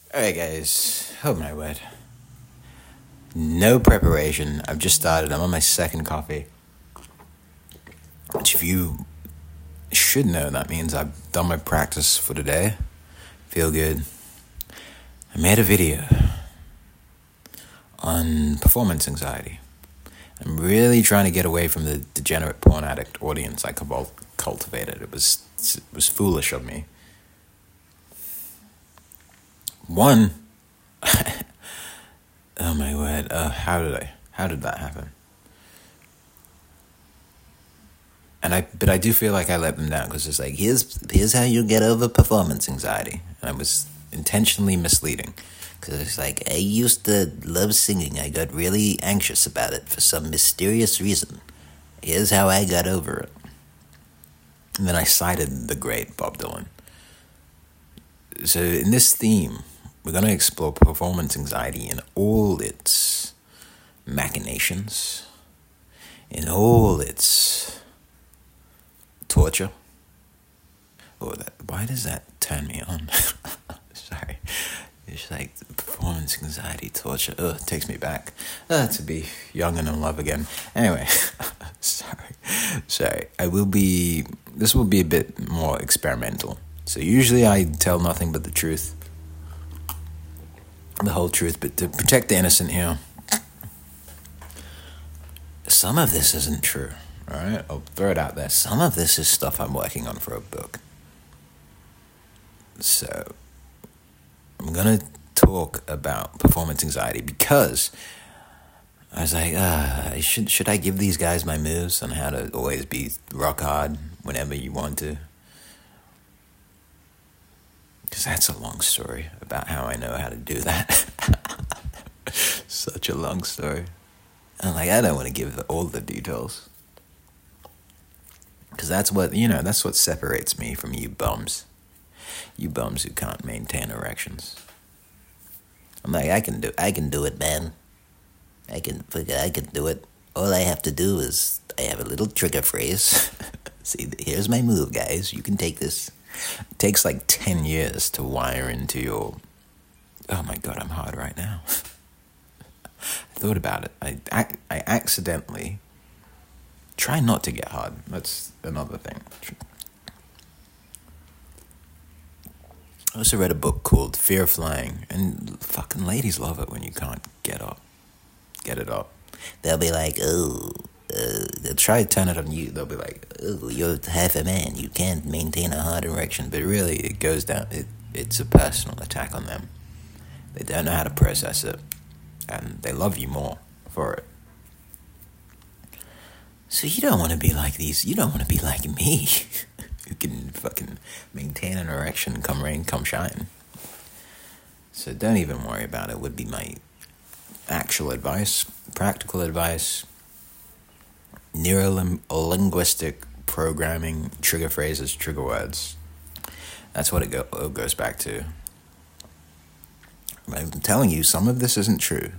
Alright, guys. Oh my word. No preparation. I've just started. I'm on my second coffee. Which, if you should know, that means I've done my practice for today. Feel good. I made a video on performance anxiety. I'm really trying to get away from the degenerate porn addict audience I cultivated. It was foolish of me. One, oh my word, how did that happen? But I do feel like I let them down, because it's like, here's how you get over performance anxiety. And I was intentionally misleading, because it's like, I used to love singing. I got really anxious about it for some mysterious reason. Here's how I got over it. And then I cited the great Bob Dylan. So in this theme, we're going to explore performance anxiety in all its machinations, in all its torture. Why does that turn me on? Sorry. It's like performance anxiety, torture. It takes me back to be young and in love again. Anyway, sorry. This will be a bit more experimental. So usually I tell nothing but the truth. The whole truth, but to protect the innocent here, some of this isn't true, alright? I'll throw it out there. Some of this is stuff I'm working on for a book. So, I'm gonna talk about performance anxiety because I was like, should I give these guys my moves on how to always be rock hard whenever you want to? Because that's a long story about how I know how to do that. Such a long story. I'm like, I don't want to give all the details. Because that's what separates me from you bums. You bums who can't maintain erections. I'm like, I can do it, man. I can do it. All I have to do is, I have a little trigger phrase. See, here's my move, guys. You can take this. It takes like 10 years to wire into your... Oh my God, I'm hard right now. I thought about it. I accidentally try not to get hard. That's another thing. I also read a book called Fear of Flying, and fucking ladies love it when you can't get it up. They'll be like, they'll try to turn it on you. They'll be like, you're half a man. You can't maintain a hard erection. But really, it goes down. It's a personal attack on them. They don't know how to process it. And they love you more for it. So you don't want to be like these. You don't want to be like me. Who can fucking maintain an erection come rain, come shine. So don't even worry about it, would be my actual advice, practical advice. Neuro-linguistic programming, trigger phrases, trigger words. That's what it goes back to. I'm telling you, some of this isn't true.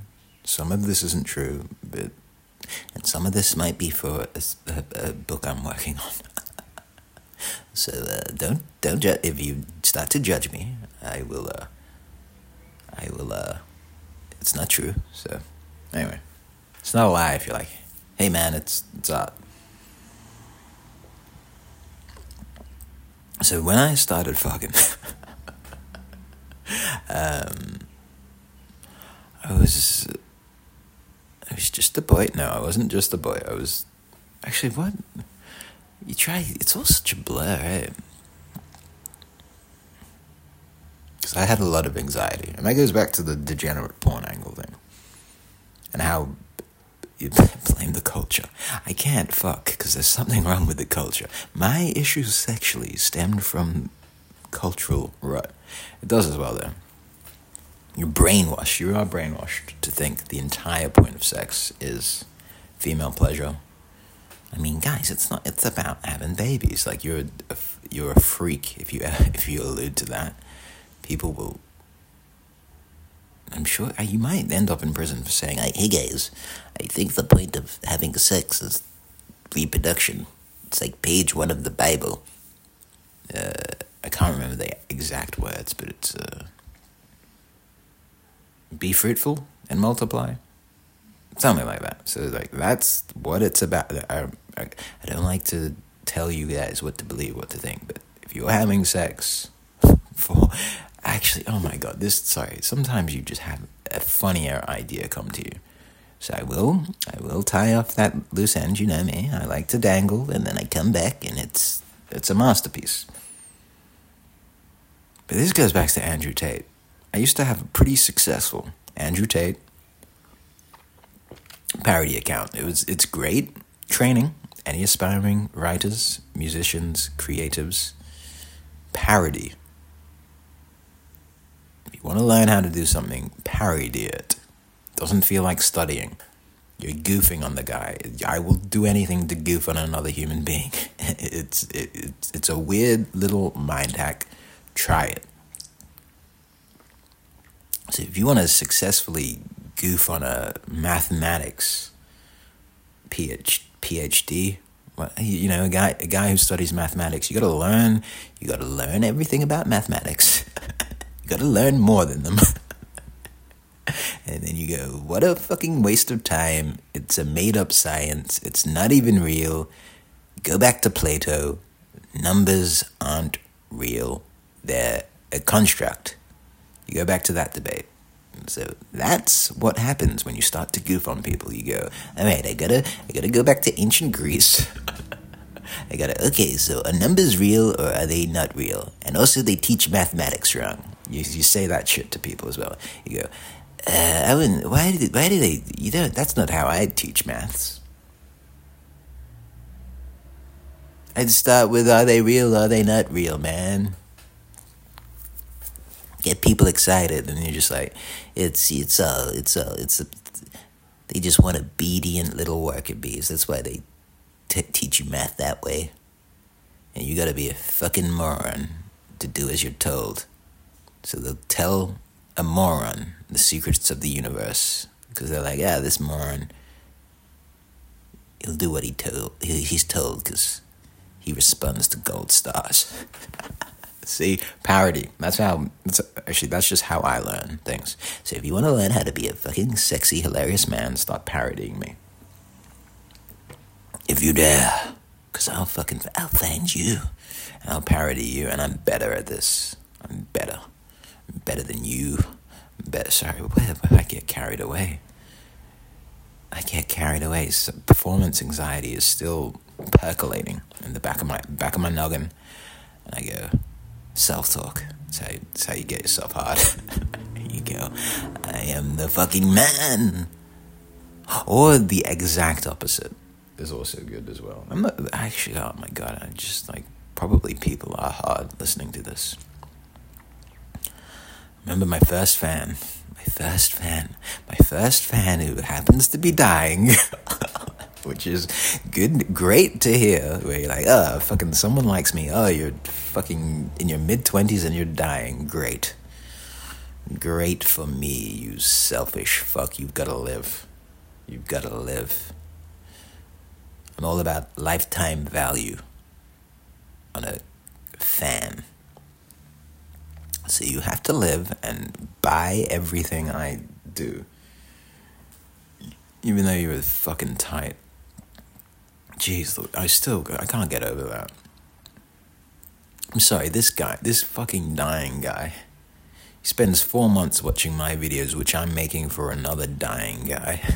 And some of this might be for a book I'm working on. So don't judge. If you start to judge me, I will. It's not true. So anyway, it's not a lie if you're like, hey man, it's art. So when I started fucking, I was just a boy. No, I wasn't just a boy. I was actually what. You try, it's all such a blur, right? Because I had a lot of anxiety. And that goes back to the degenerate porn angle thing. And how you blame the culture. I can't fuck because there's something wrong with the culture. My issues sexually stemmed from cultural rut. It does as well, though. You're brainwashed. You are brainwashed to think the entire point of sex is female pleasure. I mean, guys, it's about having babies. Like, you're a freak if you allude to that. People will, I'm sure, you might end up in prison for saying, hey guys, I think the point of having sex is reproduction. It's like page 1 of the Bible. I can't remember the exact words, but it's be fruitful and multiply. Something like that. So like that's what it's about. I don't like to tell you guys what to believe, what to think, but if you're having sex for actually, oh my god, sometimes you just have a funnier idea come to you. So I will tie off that loose end, you know me. I like to dangle and then I come back and it's a masterpiece. But this goes back to Andrew Tate. I used to have a pretty successful Andrew Tate parody account. It's great training. Any aspiring writers, musicians, creatives, parody. If you want to learn how to do something, parody it. Doesn't feel like studying. You're goofing on the guy. I will do anything to goof on another human being. It's a weird little mind hack. Try it. So if you want to successfully goof on a mathematics PhD, a guy who studies mathematics, you gotta learn everything about mathematics. You gotta learn more than them. And then you go, what a fucking waste of time. It's a made-up science. It's not even real. Go back to Plato. Numbers aren't real. They're a construct. You go back to that debate. So that's what happens when you start to goof on people. You go, all right, I gotta go back to ancient Greece. Okay, so are numbers real or are they not real? And also they teach mathematics wrong. You say that shit to people as well. You go, I wouldn't, why do they, that's not how I teach maths. I'd start with, are they real, are they not real, man? Get people excited, and you're just like, they just want obedient little worker bees. That's why they teach you math that way. And you gotta be a fucking moron to do as you're told. So they'll tell a moron the secrets of the universe, because they're like, this moron, he'll do what he's told, because he responds to gold stars. See, parody. That's just how I learn things. So if you want to learn how to be a fucking sexy, hilarious man, start parodying me. If you dare. Because I'll find you. And I'll parody you, and I'm better at this. I'm better. I'm better than you. I get carried away. So performance anxiety is still percolating in the back of my noggin. And I go, self-talk. That's how you get yourself hard. You go, I am the fucking man. Or the exact opposite is also good as well. I'm not actually, oh my god, I just probably people are hard listening to this. Remember my first fan who happens to be dying. Which is great to hear, where you're like, fucking someone likes me. Oh, you're fucking in your mid-20s and you're dying. Great for me, you selfish fuck. You've gotta live. I'm all about lifetime value on a fan. So you have to live and buy everything I do, even though you were fucking tight. Jeez, I can't get over that. I'm sorry, this fucking dying guy, he spends 4 months watching my videos, which I'm making for another dying guy.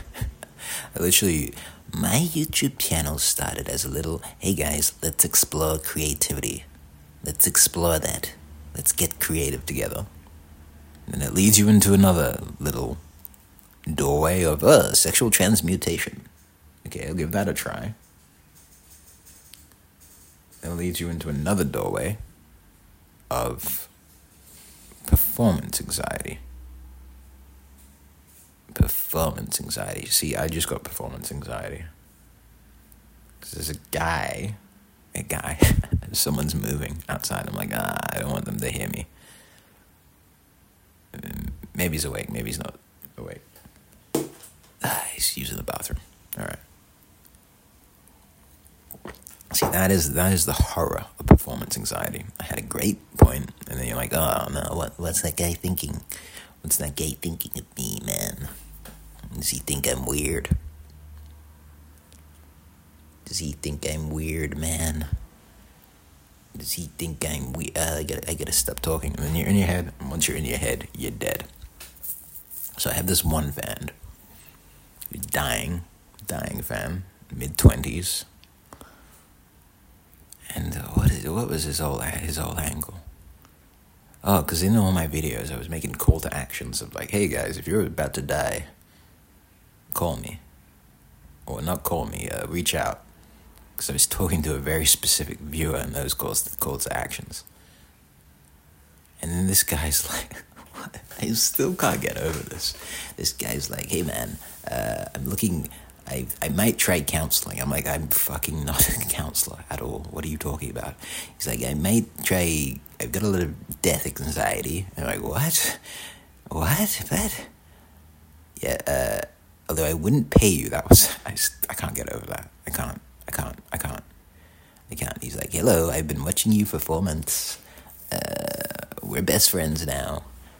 My YouTube channel started as a little, hey guys, let's explore creativity. Let's explore that. Let's get creative together. And it leads you into another little doorway of sexual transmutation. Okay, I'll give that a try. It leads you into another doorway of performance anxiety. See, I just got performance anxiety. Because there's a guy, someone's moving outside. I'm like, I don't want them to hear me. Maybe he's awake, maybe he's not awake. He's using the bathroom. All right. See, that is the horror of performance anxiety. I had a great point, and then you're like, oh no, what's that guy thinking? What's that guy thinking of me, man? Does he think I'm weird? Does he think I'm weird, man? Does he think I'm weird? I gotta stop talking. When you're in your head, once you're in your head, you're dead. So I have this one fan, dying fan, mid-20s. And what was his whole angle? Oh, because in all my videos, I was making call to actions of like, hey guys, if you're about to die, call me. Or not call me, reach out. Because I was talking to a very specific viewer in those calls to actions. And then this guy's like, what? I still can't get over this. This guy's like, hey man, I'm looking, I might try counseling. I'm like, I'm fucking not a counselor at all. What are you talking about? He's like, I might try, I've got a little death anxiety. And I'm like, what? What? Yeah, although I wouldn't pay you, I can't get over that. I can't. He's like, hello, I've been watching you for 4 months. We're best friends now.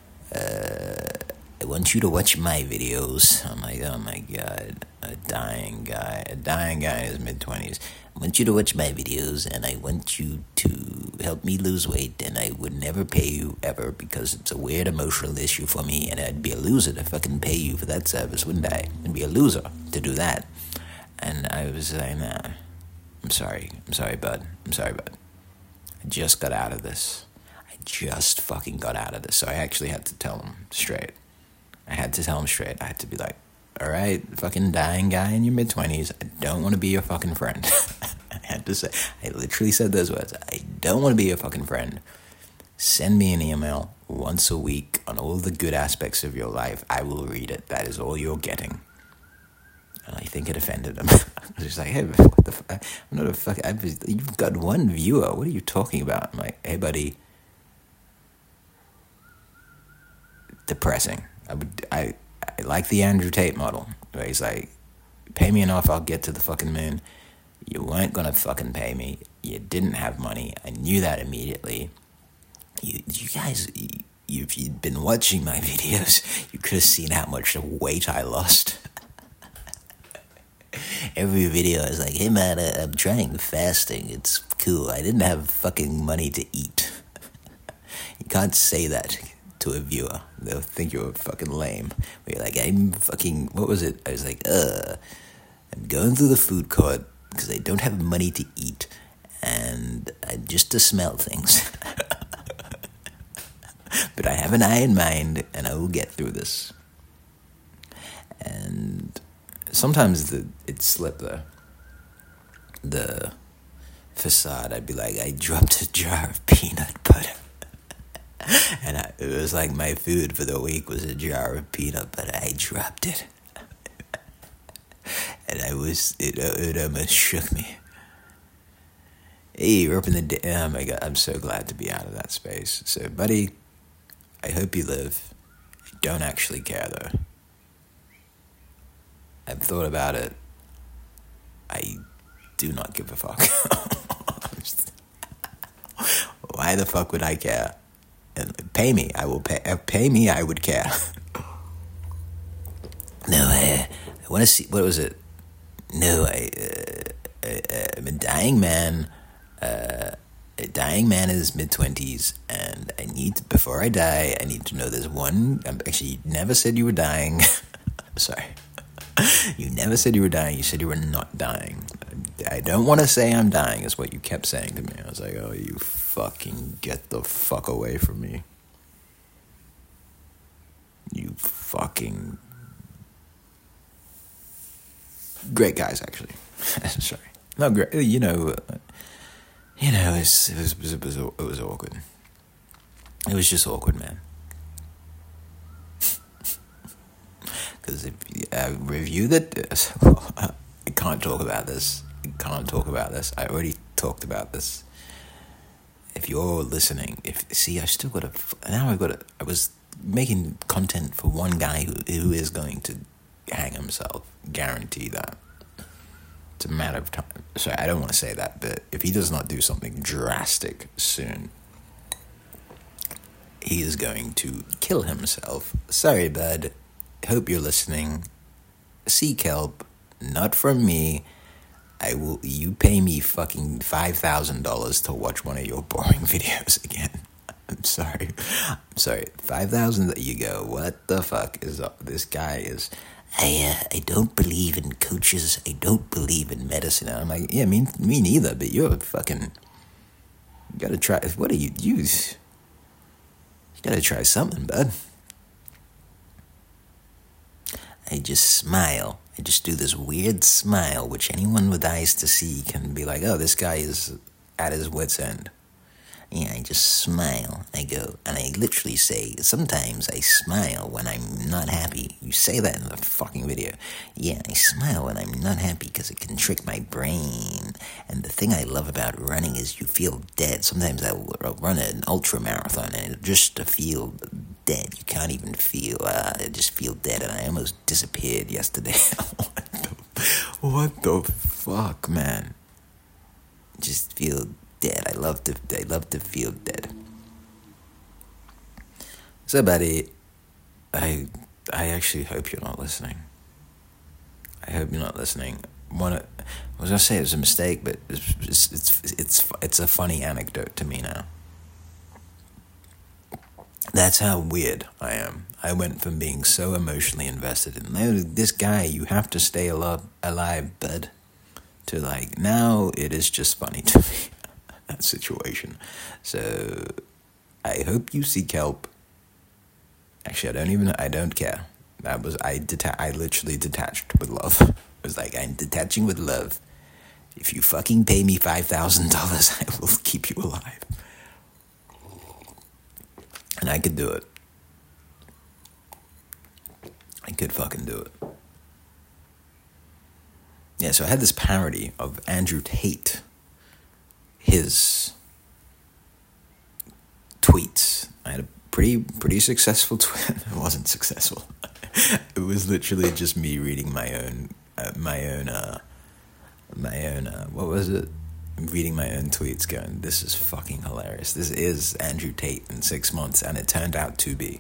I want you to watch my videos. I'm like, oh my God, a dying guy in his mid-20s. I want you to watch my videos, and I want you to help me lose weight, and I would never pay you ever because it's a weird emotional issue for me, and I'd be a loser to fucking pay you for that service, wouldn't I? I'd be a loser to do that. And I was like, nah, I'm sorry, bud. I just got out of this. I just fucking got out of this. So I actually had to tell him straight. I had to be like, all right, fucking dying guy in your mid-20s, I don't want to be your fucking friend. I literally said those words. I don't want to be your fucking friend. Send me an email once a week on all the good aspects of your life. I will read it. That is all you're getting. And I think it offended him. I was just like, hey, what the fuck? I'm not a fuck. You've got one viewer. What are you talking about? I'm like, hey, buddy. Depressing. I like the Andrew Tate model, where he's like, pay me enough, I'll get to the fucking moon. You weren't gonna fucking pay me. You didn't have money. I knew that immediately. You guys, if you'd been watching my videos, you could have seen how much weight I lost. Every video I was like, hey man, I'm trying fasting. It's cool. I didn't have fucking money to eat. You can't say that to a viewer. They'll think you're fucking lame. But you're like, I'm fucking, what was it? I was like, I'm going through the food court because I don't have money to eat and just to smell things. But I have an eye in mind and I will get through this. And sometimes it slipped the facade. I'd be like, I dropped a jar of peanut butter. And it was like my food for the week was a jar of peanut butter. I dropped it. And it almost shook me. Hey, you're up in the day. Oh my God, I'm so glad to be out of that space. So, buddy, I hope you live. I don't actually care, though. I've thought about it. I do not give a fuck. Why the fuck would I care? And pay me, I will pay. Pay me, I would care. No, I want to see. What was it? No, I'm a dying man. A dying man in his mid-20s, and I need to, before I die, I need to know there's one. Actually, you never said you were dying. I'm sorry. You never said you were dying. You said you were not dying. I don't want to say I'm dying, is what you kept saying to me. I was like, oh, you fucking get the fuck away from me. You fucking... Great guys, actually. Sorry. No, great. You know, it was awkward. It was just awkward, man. Because if I reviewed it, I can't talk about this. I already talked about this. If you're listening, I was making content for one guy who is going to hang himself. Guarantee that. It's a matter of time. Sorry, I don't want to say that, but if he does not do something drastic soon, he is going to kill himself. Sorry, bud. Hope you're listening. Sea kelp, not from me. You pay me fucking $5,000 to watch one of your boring videos again. I'm sorry. 5,000 that you go, what the fuck is up? This guy is, I don't believe in coaches. I don't believe in medicine. And I'm like, yeah, me neither, but you're fucking, you gotta try, what do you use? You gotta try something, bud. I just smile. I just do this weird smile, which anyone with eyes to see can be like, oh, this guy is at his wit's end. Yeah, I just smile. I go, and I literally say, sometimes I smile when I'm not happy. You say that in the fucking video. Yeah, I smile when I'm not happy because it can trick my brain. And the thing I love about running is you feel dead. Sometimes I'll run an ultra marathon and just to feel dead. You can't even feel, I just feel dead, and I almost disappeared yesterday. What the fuck, man? Just feel dead. I love to feel dead. So, buddy, I actually hope you're not listening. I hope you're not listening. I was gonna say it was a mistake, but it's a funny anecdote to me now. That's how weird I am. I went from being so emotionally invested in this guy, you have to stay alive, bud, to like, now it is just funny to me, that situation. So, I hope you see kelp. Actually, I don't care. I literally detached with love. It was like, I'm detaching with love. If you fucking pay me $5,000, I will keep you alive. And I could do it. I could fucking do it. Yeah, so I had this parody of Andrew Tate. His tweets. I had a pretty successful tweet. It wasn't successful. It was literally just me reading my own, what was it? Reading my own tweets going, this is fucking hilarious. This is Andrew Tate in 6 months, and it turned out to be.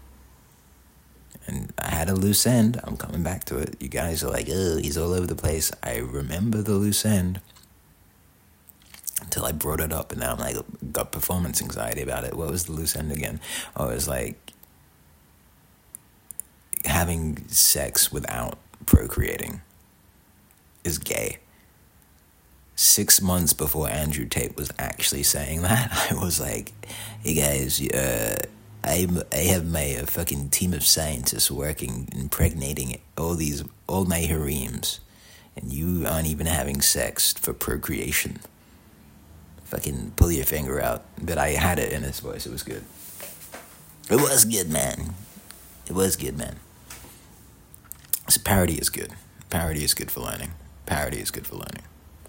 And I had a loose end. I'm coming back to it. You guys are like, oh, he's all over the place. I remember the loose end until I brought it up, and now I'm like, got performance anxiety about it. What was the loose end again? Oh, it was like having sex without procreating is gay. 6 months before Andrew Tate was actually saying that, I was like, hey guys, I have my fucking team of scientists working, impregnating all my harems, and you aren't even having sex for procreation. Fucking pull your finger out. But I had it in his voice. It was good. It was good, man. It was good, man. So parody is good. Parody is good for learning. Parody is good for learning.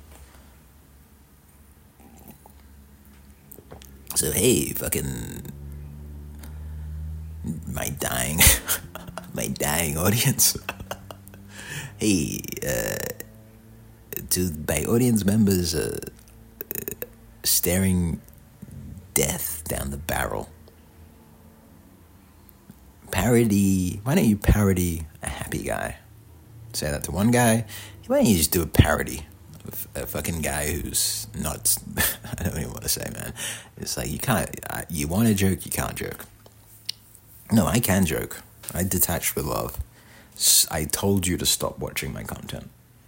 So hey, fucking my dying audience. Hey, to my audience members staring death down the barrel. Parody. Why don't you parody a happy guy? Say that to one guy. Why don't you just do a parody of a fucking guy who's not, I don't even want to say, man. It's like, you want to joke, you can't joke. No, I can joke. I detached with love. I told you to stop watching my content.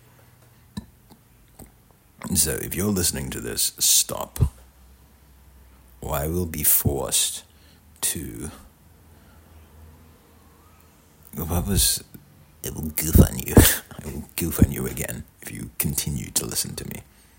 So if you're listening to this, stop. Or I will be forced to... It will goof on you. I will goof on you again if you continue to listen to me.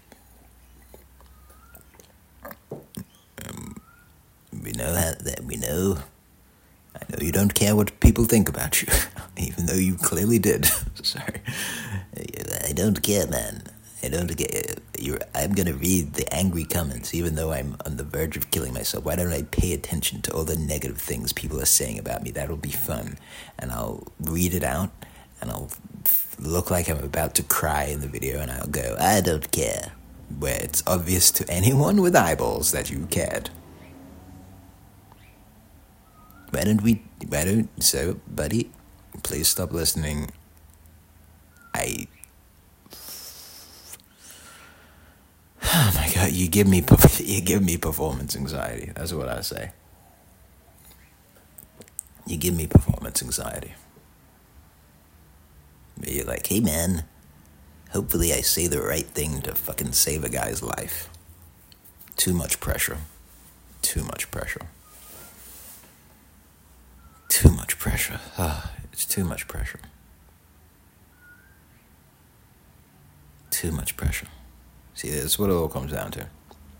We know. I know you don't care what people think about you, even though you clearly did. Sorry. I don't care, man. I don't get. I'm gonna read the angry comments, even though I'm on the verge of killing myself. Why don't I pay attention to all the negative things people are saying about me? That'll be fun, and I'll read it out, and I'll look like I'm about to cry in the video, and I'll go, I don't care, where it's obvious to anyone with eyeballs that you cared. So, buddy, please stop listening. I Oh my god, you give me performance anxiety. That's what I say. You give me performance anxiety. You're like, hey man, hopefully I say the right thing to fucking save a guy's life. Too much pressure. Too much pressure. Too much pressure. It's too much pressure. Too much pressure. See, that's what it all comes down to.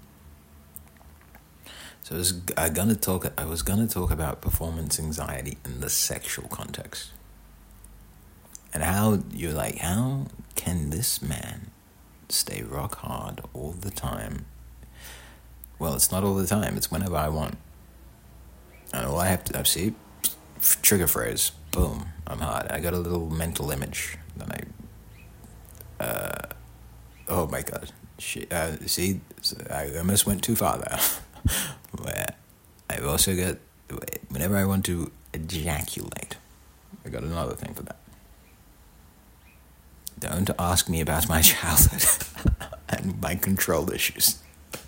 So I was gonna talk about performance anxiety in the sexual context. And how you're like, how can this man stay rock hard all the time? Well, it's not all the time, it's whenever I want. And all I have to see, trigger phrase, boom, I'm hard. I got a little mental image that oh my god. See, I almost went too far there. Where I've also got, whenever I want to ejaculate, I got another thing for that. Don't ask me about my childhood and my control issues.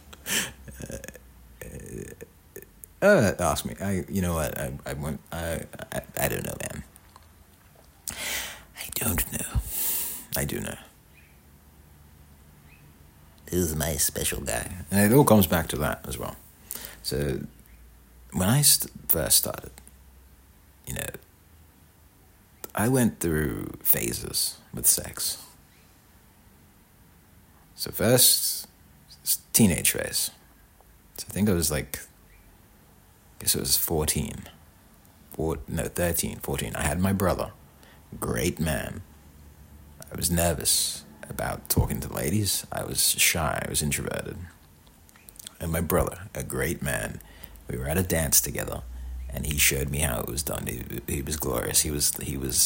Ask me. You know what? I won't. I don't know, man. I don't know. I do know. This is my special guy. And it all comes back to that as well. So, when I first started, I went through phases with sex. So first, teenage phase. So I think I was like, I guess it was 13, 14. I had my brother, great man. I was nervous about talking to ladies. I was shy, I was introverted. And my brother, a great man, we were at a dance together, and he showed me how it was done. He was glorious. He was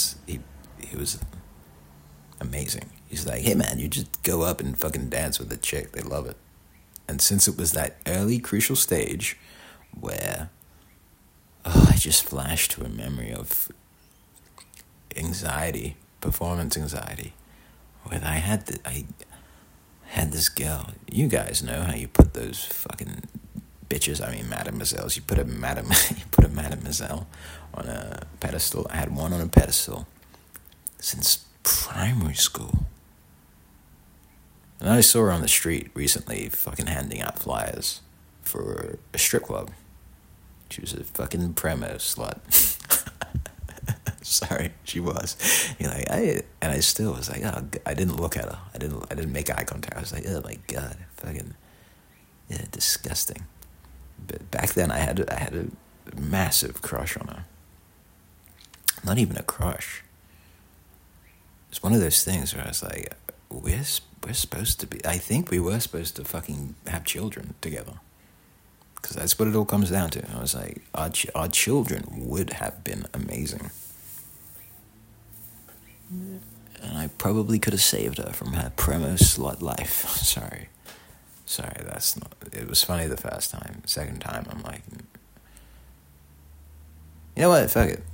amazing. He's like, hey man, you just go up and fucking dance with a chick. They love it. And since it was that early crucial stage where I just flashed to a memory of anxiety, performance anxiety, when I had this girl. You guys know how you put those fucking bitches, mademoiselles. You put a mademoiselle on a pedestal. I had one on a pedestal since primary school. And I saw her on the street recently fucking handing out flyers for a strip club. She was a fucking promo slut. Sorry, she was. I still was like, oh, I didn't look at her. I didn't make eye contact. I was like, oh my god, fucking, yeah, disgusting. But back then, I had a massive crush on her. Not even a crush. It's one of those things where I was like, we're supposed to be. I think we were supposed to fucking have children together. Because that's what it all comes down to. I was like, our children would have been amazing. And I probably could have saved her from her promo slut life. Sorry, that's not... It was funny the first time. Second time, I'm like... You know what? Fuck it.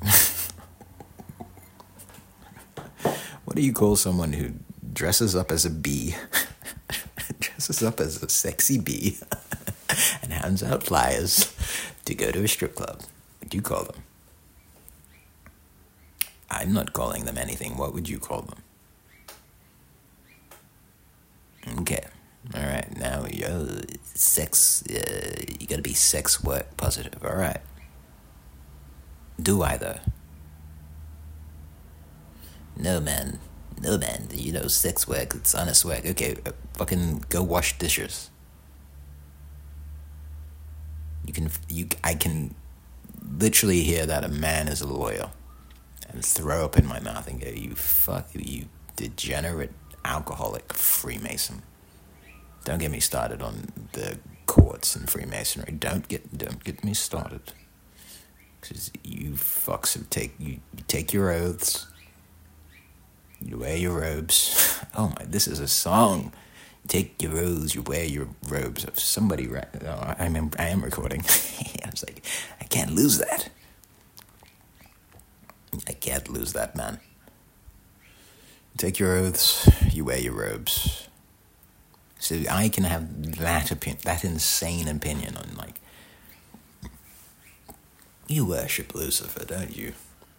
What do you call someone who dresses up as a bee? Dresses up as a sexy bee and hands out flyers to go to a strip club. What do you call them? I'm not calling them anything. What would you call them? Okay. Alright, now you're sex... you gotta be sex work positive. Alright. Do I, though? No, man. Sex work, it's honest work. Okay, fucking go wash dishes. I can literally hear that a man is a lawyer and throw up in my mouth and go, you degenerate alcoholic Freemason. Don't get me started on the courts and Freemasonry. Don't get me started. Because you fucks you take your oaths. You wear your robes. Oh my, this is a song. You take your oaths, you wear your robes. If somebody, I am recording. I was like, I can't lose that. can't lose that, man. You take your oaths, you wear your robes. So I can have that insane opinion on, like, you worship Lucifer, don't you?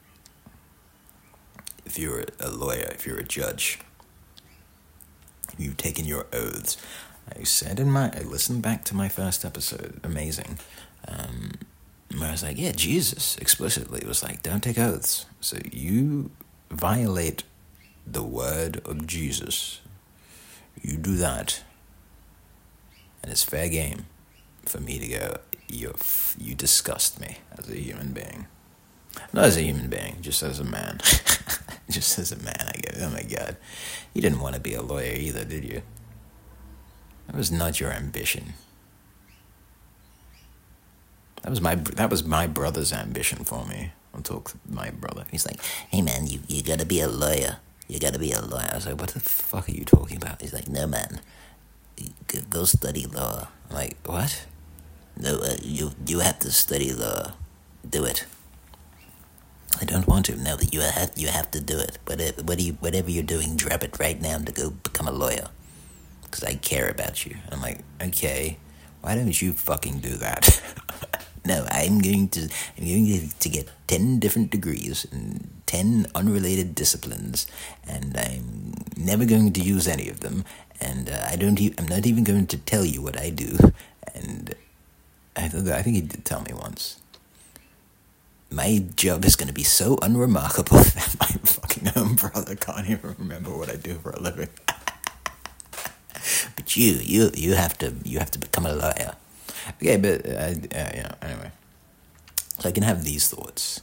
If you're a lawyer, if you're a judge, you've taken your oaths. I listened back to my first episode, amazing, where I was like, yeah, Jesus explicitly was like, don't take oaths. So you violate the word of Jesus. You do that, and it's fair game for me to go, you disgust me as a human being. Not as a human being, just as a man. Just as a man, I go, oh my God. You didn't want to be a lawyer either, did you? That was not your ambition. That was my brother's ambition for me. I'll talk to my brother. He's like, hey man, you gotta be a lawyer. You gotta be a lawyer. I was like, what the fuck are you talking about? He's like, no man, go study law. I'm like, what? No, you have to study law. Do it. I don't want to. No, you have to do it. Whatever you're doing, drop it right now to go become a lawyer. Because I care about you. I'm like, okay, why don't you fucking do that? No, I'm going to get 10 different degrees in 10 unrelated disciplines, and I'm never going to use any of them, and I'm not even going to tell you what I do. And I think he did tell me once. My job is going to be so unremarkable that my fucking own brother can't even remember what I do for a living. But you have to become a lawyer. Okay, but anyway. So I can have these thoughts.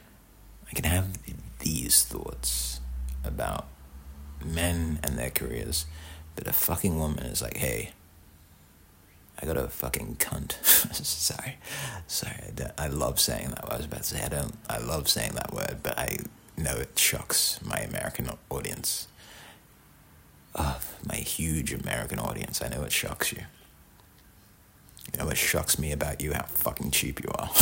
About men and their careers, but a fucking woman is like, hey, I got a fucking cunt. Sorry. I love saying that. I was about to say I love saying that word, but I know it shocks my American audience. Oh, my huge American audience. I know it shocks you. You know what shocks me about you? How fucking cheap you are.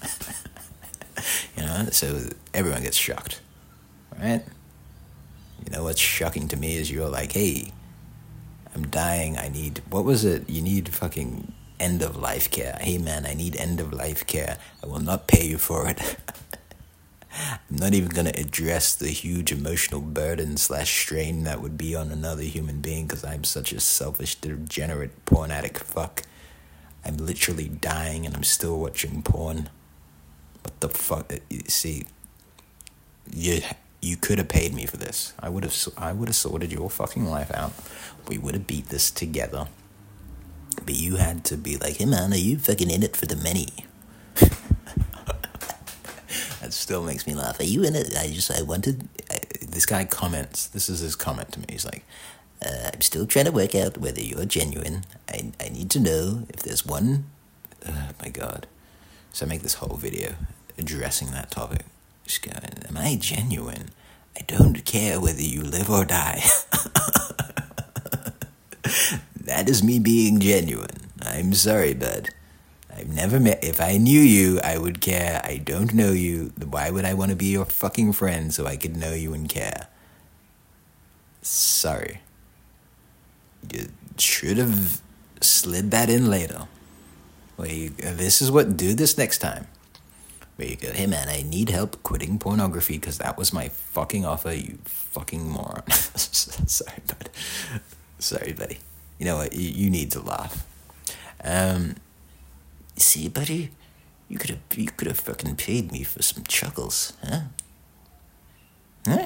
So everyone gets shocked, right? You know what's shocking to me is you're like, hey, I'm dying, what was it? You need fucking end of life care. Hey man, I need end of life care. I will not pay you for it. I'm not even going to address the huge emotional burden / strain that would be on another human being because I'm such a selfish, degenerate, porn addict fuck. I'm literally dying and I'm still watching porn. What the fuck? See, you could have paid me for this. I would have sorted your fucking life out. We would have beat this together. But you had to be like, hey man, are you fucking in it for the money? That still makes me laugh. Are you in it? This guy comments. This is his comment to me. He's like, I'm still trying to work out whether you're genuine. I need to know if there's one. Oh my God. So I make this whole video addressing that topic. Just going, am I genuine? I don't care whether you live or die. That is me being genuine. I'm sorry, bud. I've never met. If I knew you, I would care. I don't know you. Why would I want to be your fucking friend so I could know you and care? Sorry. You should have slid that in later. Do this next time. Where you go, hey man, I need help quitting pornography because that was my fucking offer, you fucking moron. Sorry, buddy. You know what? You need to laugh. See, buddy, you could have fucking paid me for some chuckles, huh? Huh?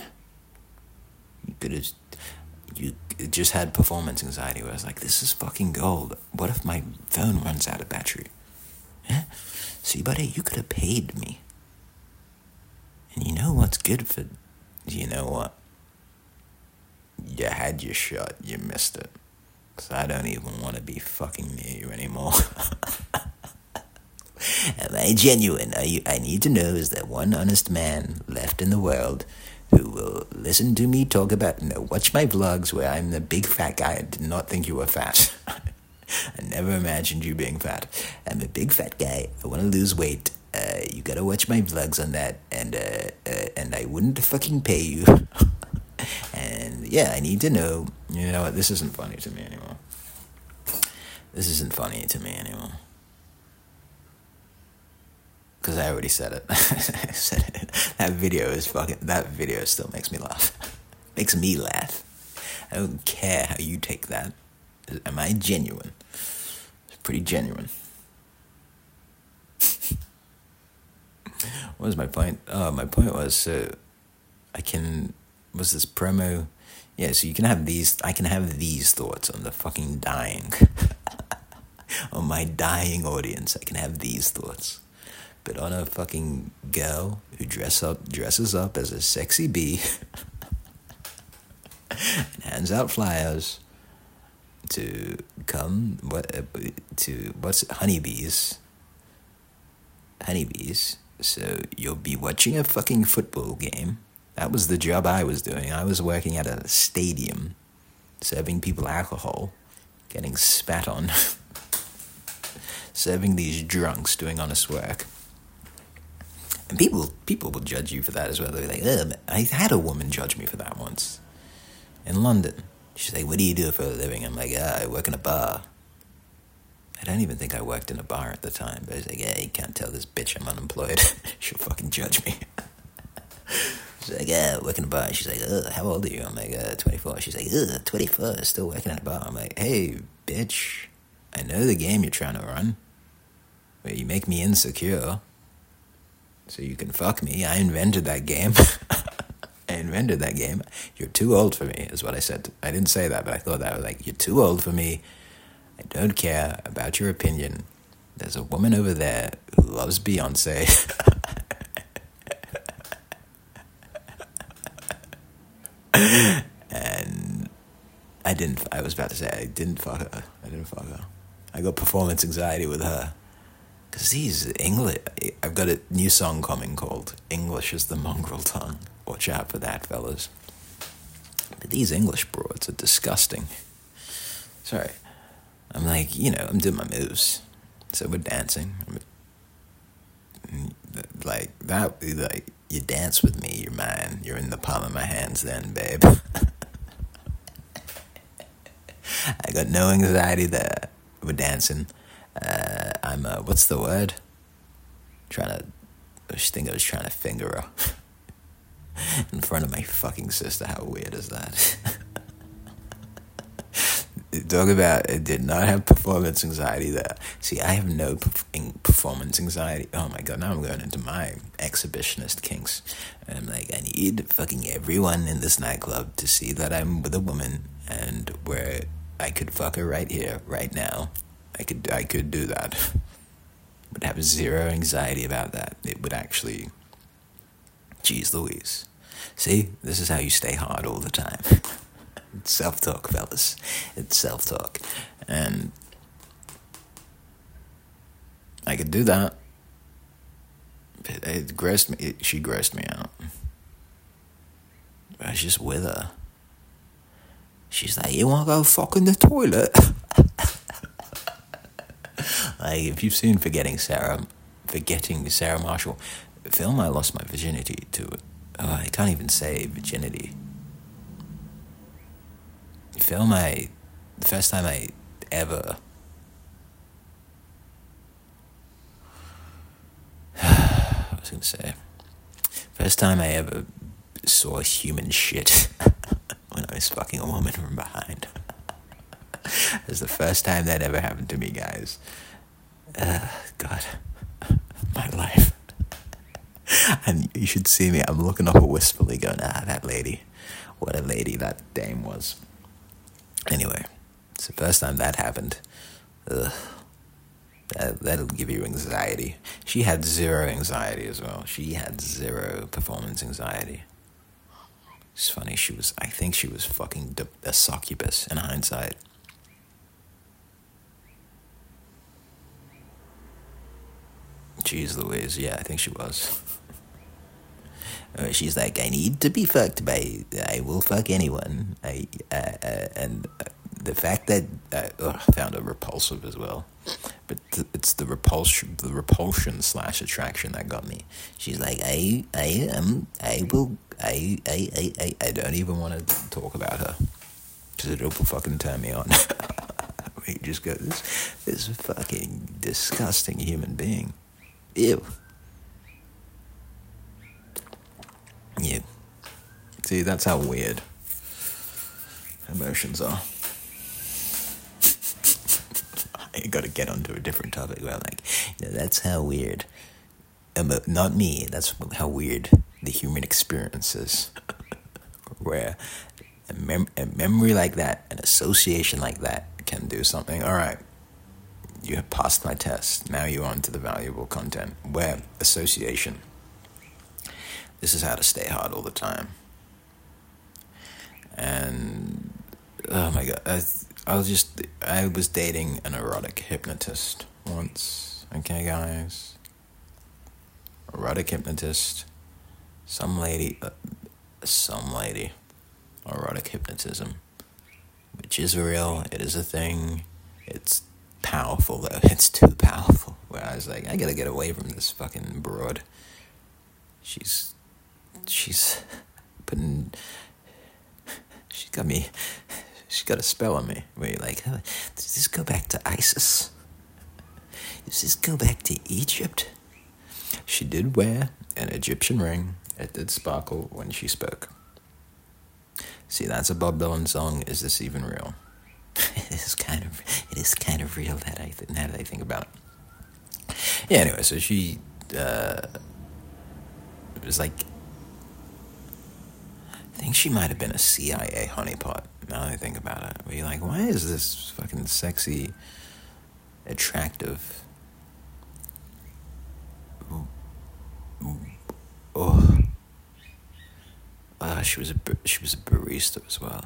You just had performance anxiety where I was like, this is fucking gold. What if my phone runs out of battery? Huh? See, buddy, you could have paid me. And you know what's good for... You know what? You had your shot. You missed it. Because I don't even want to be fucking near you anymore. Am I genuine? I need to know, is there one honest man left in the world who will listen to me talk about... watch my vlogs where I'm the big fat guy. I did not think you were fat. I never imagined you being fat. I'm a big fat guy. I want to lose weight. You gotta watch my vlogs on that. And and I wouldn't fucking pay you. And yeah, I need to know. You know what? This isn't funny to me anymore. This isn't funny to me anymore. Because I already said it. I said it. That video still makes me laugh. Makes me laugh. I don't care how you take that. Am I genuine? It's pretty genuine. What was my point? Oh, my point was, was this promo? Yeah, so you can have these, I can have these thoughts on the fucking dying, on my dying audience, I can have these thoughts. But on a fucking girl who dresses up as a sexy bee and hands out flyers to honeybees, so you'll be watching a fucking football game. That was the job I was doing. I was working at a stadium, serving people alcohol, getting spat on, serving these drunks, doing honest work. And people will judge you for that as well. They'll be like, I had a woman judge me for that once. In London. She's like, what do you do for a living? I'm like, I work in a bar. I don't even think I worked in a bar at the time. But I was like, yeah, you can't tell this bitch I'm unemployed. She'll fucking judge me. She's like, yeah, I work in a bar. She's like, how old are you? I'm like, 24. She's like, 24, still working at a bar. I'm like, hey, bitch, I know the game you're trying to run, where you make me insecure so you can fuck me. I invented that game. You're too old for me, is what I said. I didn't say that, but I thought that. I was like, you're too old for me. I don't care about your opinion. There's a woman over there who loves Beyonce. And I was about to say, I didn't fuck her. I got performance anxiety with her. Because these English, I've got a new song coming called English is the Mongrel Tongue. Watch out for that, fellas. But these English broads are disgusting. Sorry. I'm like, I'm doing my moves. So we're dancing. Like, that, like, you dance with me, you're mine. You're in the palm of my hands then, babe. I got no anxiety there. We're dancing. I'm, what's the word? I think I was trying to finger her. In front of my fucking sister. How weird is that? Talk about, I did not have performance anxiety there. See, I have no performance anxiety. Oh my god, now I'm going into my exhibitionist kinks. And I'm like, I need fucking everyone in this nightclub to see that I'm with a woman and where I could fuck her right here, right now. I could do that. Would have zero anxiety about that. It would actually, geez Louise. See, this is how you stay hard all the time. It's self-talk, fellas. It's self-talk. And I could do that. It grossed me. She grossed me out. I was just with her. She's like, you want to go fuck in the toilet? Like, if you've seen Forgetting Sarah Marshall, film I lost my virginity to it. Oh, I can't even say virginity. The first time I ever, first time I ever saw human shit when I was fucking a woman from behind. It was the first time that ever happened to me, guys. God, my life. And you should see me, I'm looking up wistfully going, that lady. What a lady that dame was. Anyway, it's the first time that happened. Ugh. That'll give you anxiety. She had zero anxiety as well. She had zero performance anxiety. It's funny, I think she was fucking a succubus in hindsight. Jeez Louise, yeah, I think she was. She's like, I need to be fucked I will fuck anyone. And the fact that I found her repulsive as well, but it's the repulsion slash attraction that got me. She's like, I don't even want to talk about her because it'll fucking turn me on. We just go, this fucking disgusting human being. Ew. Ew. See, that's how weird emotions are. I gotta get onto a different topic where, like, that's how weird. Not me, that's how weird the human experience is. Where a memory like that, an association like that can do something. Alright, you have passed my test. Now you're on to the valuable content. Where association. This is how to stay hard all the time. And oh my god, I was dating an erotic hypnotist once. Okay, guys, erotic hypnotist, some lady, erotic hypnotism, which is real. It is a thing. It's powerful though. It's too powerful. Where I was like, I gotta get away from this fucking broad. She's putting. She's got a spell on me. Where you're like, oh, does this go back to ISIS? Does this go back to Egypt? She did wear an Egyptian ring. It did sparkle when she spoke. See, that's a Bob Dylan song. Is this even real? It is kind of real now that I think about it. Yeah. Anyway, so she was like, I think she might have been a CIA honeypot, now that I think about it. Where you're like, why is this fucking sexy, attractive... she was a barista as well.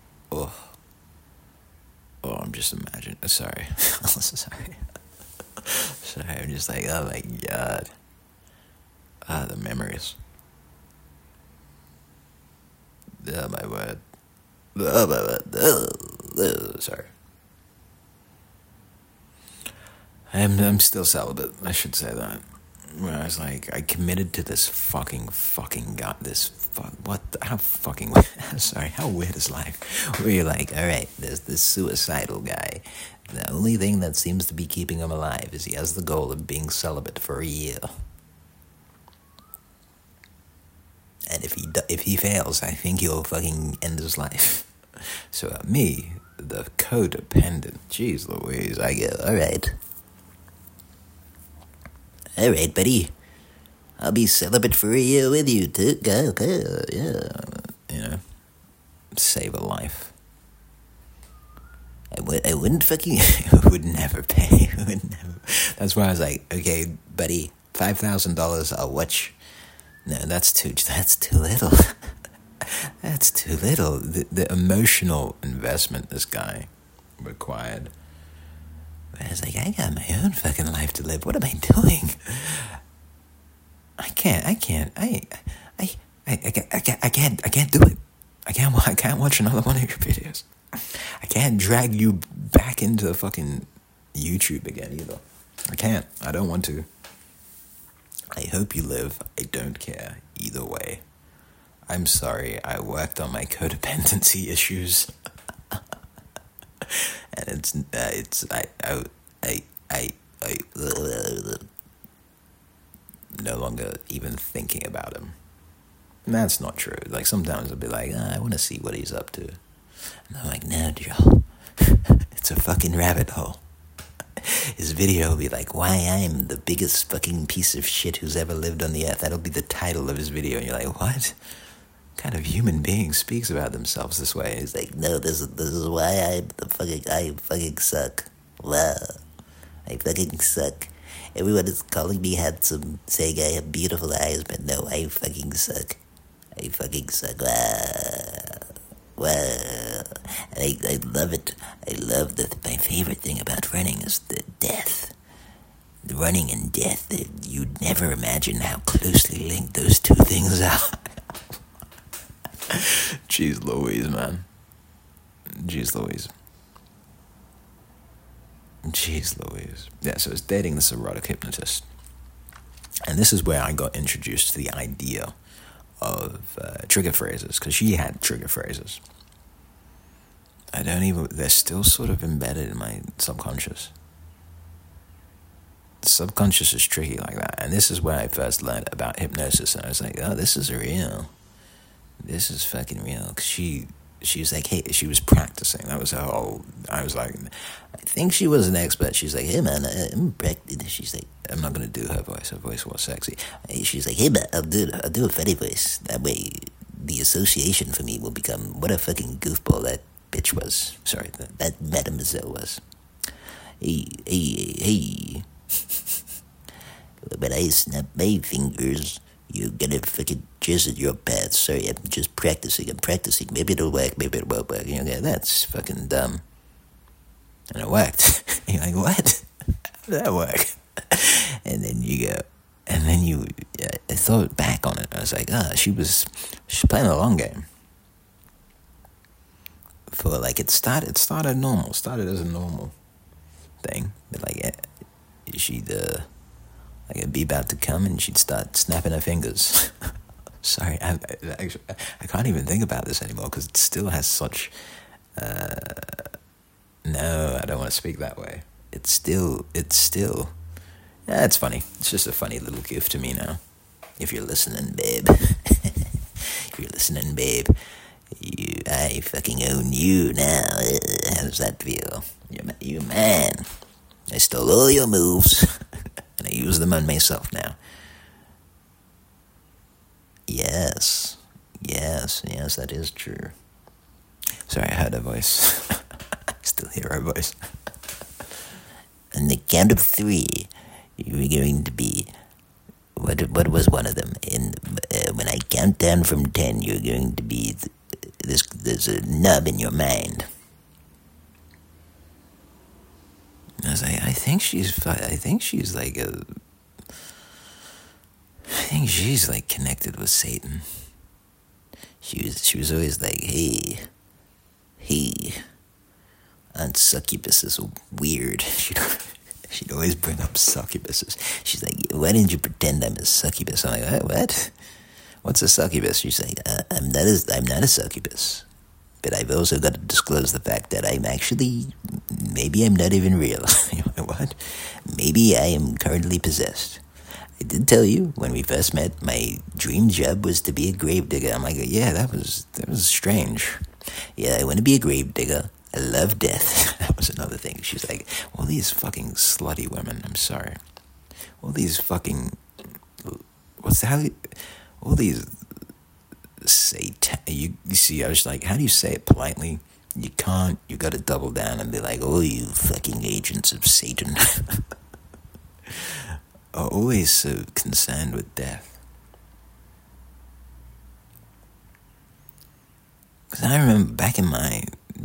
I'm just imagining... Sorry. Sorry, I'm just like, oh my god. The memories. Oh my word. Sorry. I'm still celibate, I should say that. Where I was like, I committed to this fucking god, how weird is life? Where you're like, alright, there's this suicidal guy. The only thing that seems to be keeping him alive is he has the goal of being celibate for a year. And if he fails, I think he'll fucking end his life. So me, the codependent, jeez Louise, I go, alright, buddy, I'll be celibate for a year with you, too. Go, yeah. You know, save a life. I wouldn't fucking, I would never pay. That's why I was like, okay, buddy, $5,000, I'll watch. No, that's too little. That's too little. The emotional investment this guy required. I was like, I got my own fucking life to live. What am I doing? I can't do it. I can't watch another one of your videos. I can't drag you back into fucking YouTube again either. I can't. I don't want to. I hope you live. I don't care either way. I'm sorry. I worked on my codependency issues, and I no longer even thinking about him. And that's not true. Like sometimes I'll be like, I want to see what he's up to, and I'm like, no, Joe, it's a fucking rabbit hole. His video will be like, why I'm the biggest fucking piece of shit who's ever lived on the earth. That'll be the title of his video. And you're like, what kind of human being speaks about themselves this way? He's like, no, this is why I fucking suck. Wow. I fucking suck. Everyone is calling me handsome, saying I have beautiful eyes, but no, I fucking suck. I fucking suck. Wow. And I love it. I love my favorite thing about running is the death. The running and death. You'd never imagine how closely linked those two things are. Jeez Louise, man. Jeez Louise. Jeez Louise. Yeah, so I was dating this erotic hypnotist. And this is where I got introduced to the idea of trigger phrases, because she had trigger phrases. They're still sort of embedded in my subconscious. The subconscious is tricky like that. And this is where I first learned about hypnosis. And I was like, oh, this is real. This is fucking real. Because she was like, hey, she was practicing. That was her whole, I was like, I think she was an expert. She's like, hey man, I'm practicing. She's like, I'm not going to do her voice. Her voice was sexy. She's like, hey man, I'll do a funny voice. That way the association for me will become what a fucking goofball that bitch was. Sorry, that mademoiselle was. Hey. When I snap my fingers, you're gonna fucking jizz in your pants. Sorry, I'm just practicing. Maybe it'll work, maybe it won't work. That's fucking dumb. And it worked. You're like, what? How did that work? And then I thought back on it. I was like, she's playing a long game. For like, it started as a normal thing. But like, she'd it'd be about to come and she'd start snapping her fingers. Sorry, I can't even think about this anymore because it still has such. No, I don't want to speak that way. It's still. Yeah, it's funny. It's just a funny little gift to me now. If you're listening, babe. I fucking own you now. How does that feel? You're man. I stole all your moves, and I use them on myself now. Yes, that is true. Sorry, I heard her voice. I still hear her voice. On the count of 3, you're going to be... What was one of them? When I count down from 10, you're going to be... There's a nub in your mind. I was like, I think she's like connected with Satan. She was always like, hey, Aunt Succubus is weird. She'd always bring up succubuses. She's like, why didn't you pretend I'm a succubus? I'm like, what? What's a succubus? She's like, I'm not a succubus. But I've also got to disclose the fact that maybe I'm not even real. What? Maybe I am currently possessed. I did tell you, when we first met, my dream job was to be a gravedigger. I'm like, yeah, that was strange. Yeah, I want to be a gravedigger. I love death. That was another thing. She's like, all these fucking slutty women, I'm sorry. All these fucking... all these... You see, I was like, how do you say it politely? You can't. You got to double down and be like, oh, you fucking agents of Satan. Are always so concerned with death. Because I remember back in my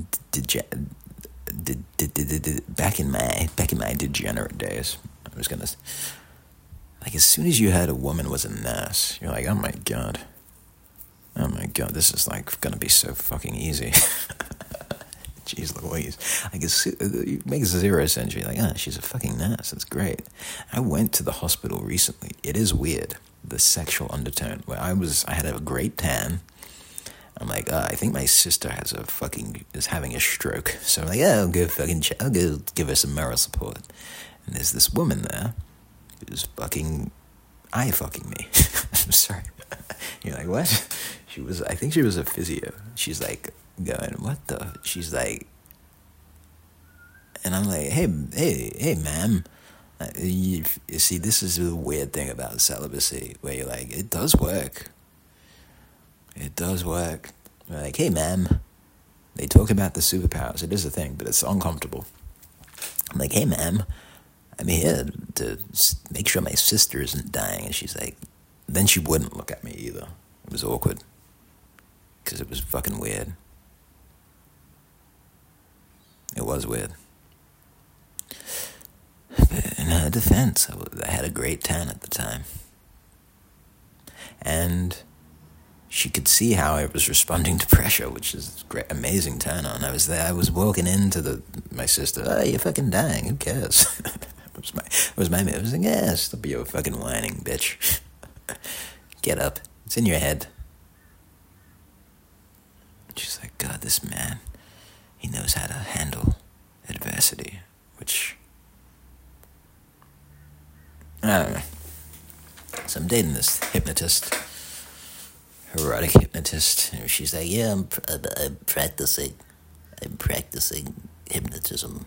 degenerate days, I was gonna, like, as soon as you heard a woman was a nurse, you're like, oh my god, this is like gonna be so fucking easy. Jeez Louise. Like, it makes 0 sense. You're like, she's a fucking nurse. That's great. I went to the hospital recently. It is weird, the sexual undertone, where I had a great tan. I'm like, I think my sister is having a stroke. So I'm like, I'll go give her some moral support. And there's this woman there who's fucking me. I'm sorry. You're like, what? I think she was a physio. She's like, going, what the? She's like, and I'm like, hey, ma'am. You see, this is the weird thing about celibacy, where you're like, it does work. We're like, hey, ma'am. They talk about the superpowers. It is a thing, but it's uncomfortable. I'm like, hey, ma'am. I'm here to make sure my sister isn't dying. And she's like, then she wouldn't look at me either. It was awkward. Because it was fucking weird. It was weird. But in her defense, I had a great tan at the time. And she could see how I was responding to pressure, which is a great, amazing turn on. I was there. I was walking into my sister. Oh, you're fucking dying. Who cares? it was my move. I was like, yeah, stop your fucking whining, bitch. Get up. It's in your head. She's like, God, this man, he knows how to handle adversity, which, I don't know. So I'm dating this hypnotist, erotic hypnotist. And she's like, yeah, I'm practicing hypnotism.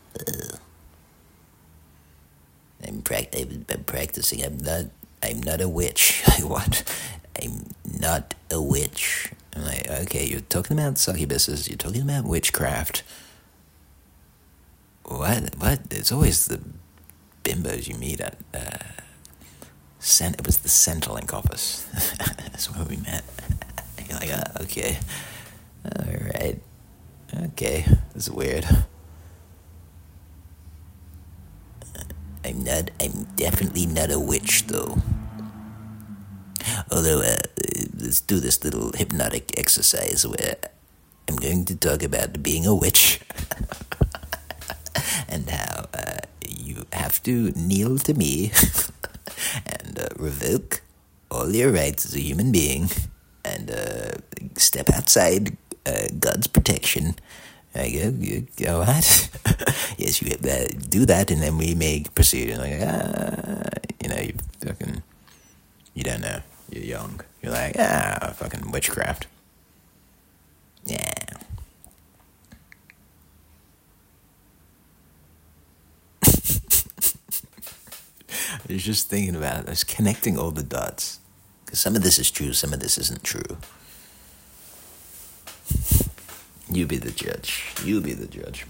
I'm practicing. I'm not a witch. Like, what? I'm not a witch. I'm like, okay, you're talking about succubuses. You're talking about witchcraft. What? It's always the bimbos you meet at. It was the Centrelink office. That's where we met. You're like, oh, okay, all right, okay. This is weird. I'm definitely not a witch, though. Although, let's do this little hypnotic exercise where I'm going to talk about being a witch and how you have to kneel to me and revoke all your rights as a human being and step outside God's protection. I go, what? Yes, you do that, and then we may proceed. And you don't know. You're young. You're like, fucking witchcraft. Yeah. I was just thinking about it. I was connecting all the dots. Because some of this is true, some of this isn't true. You be the judge. You be the judge.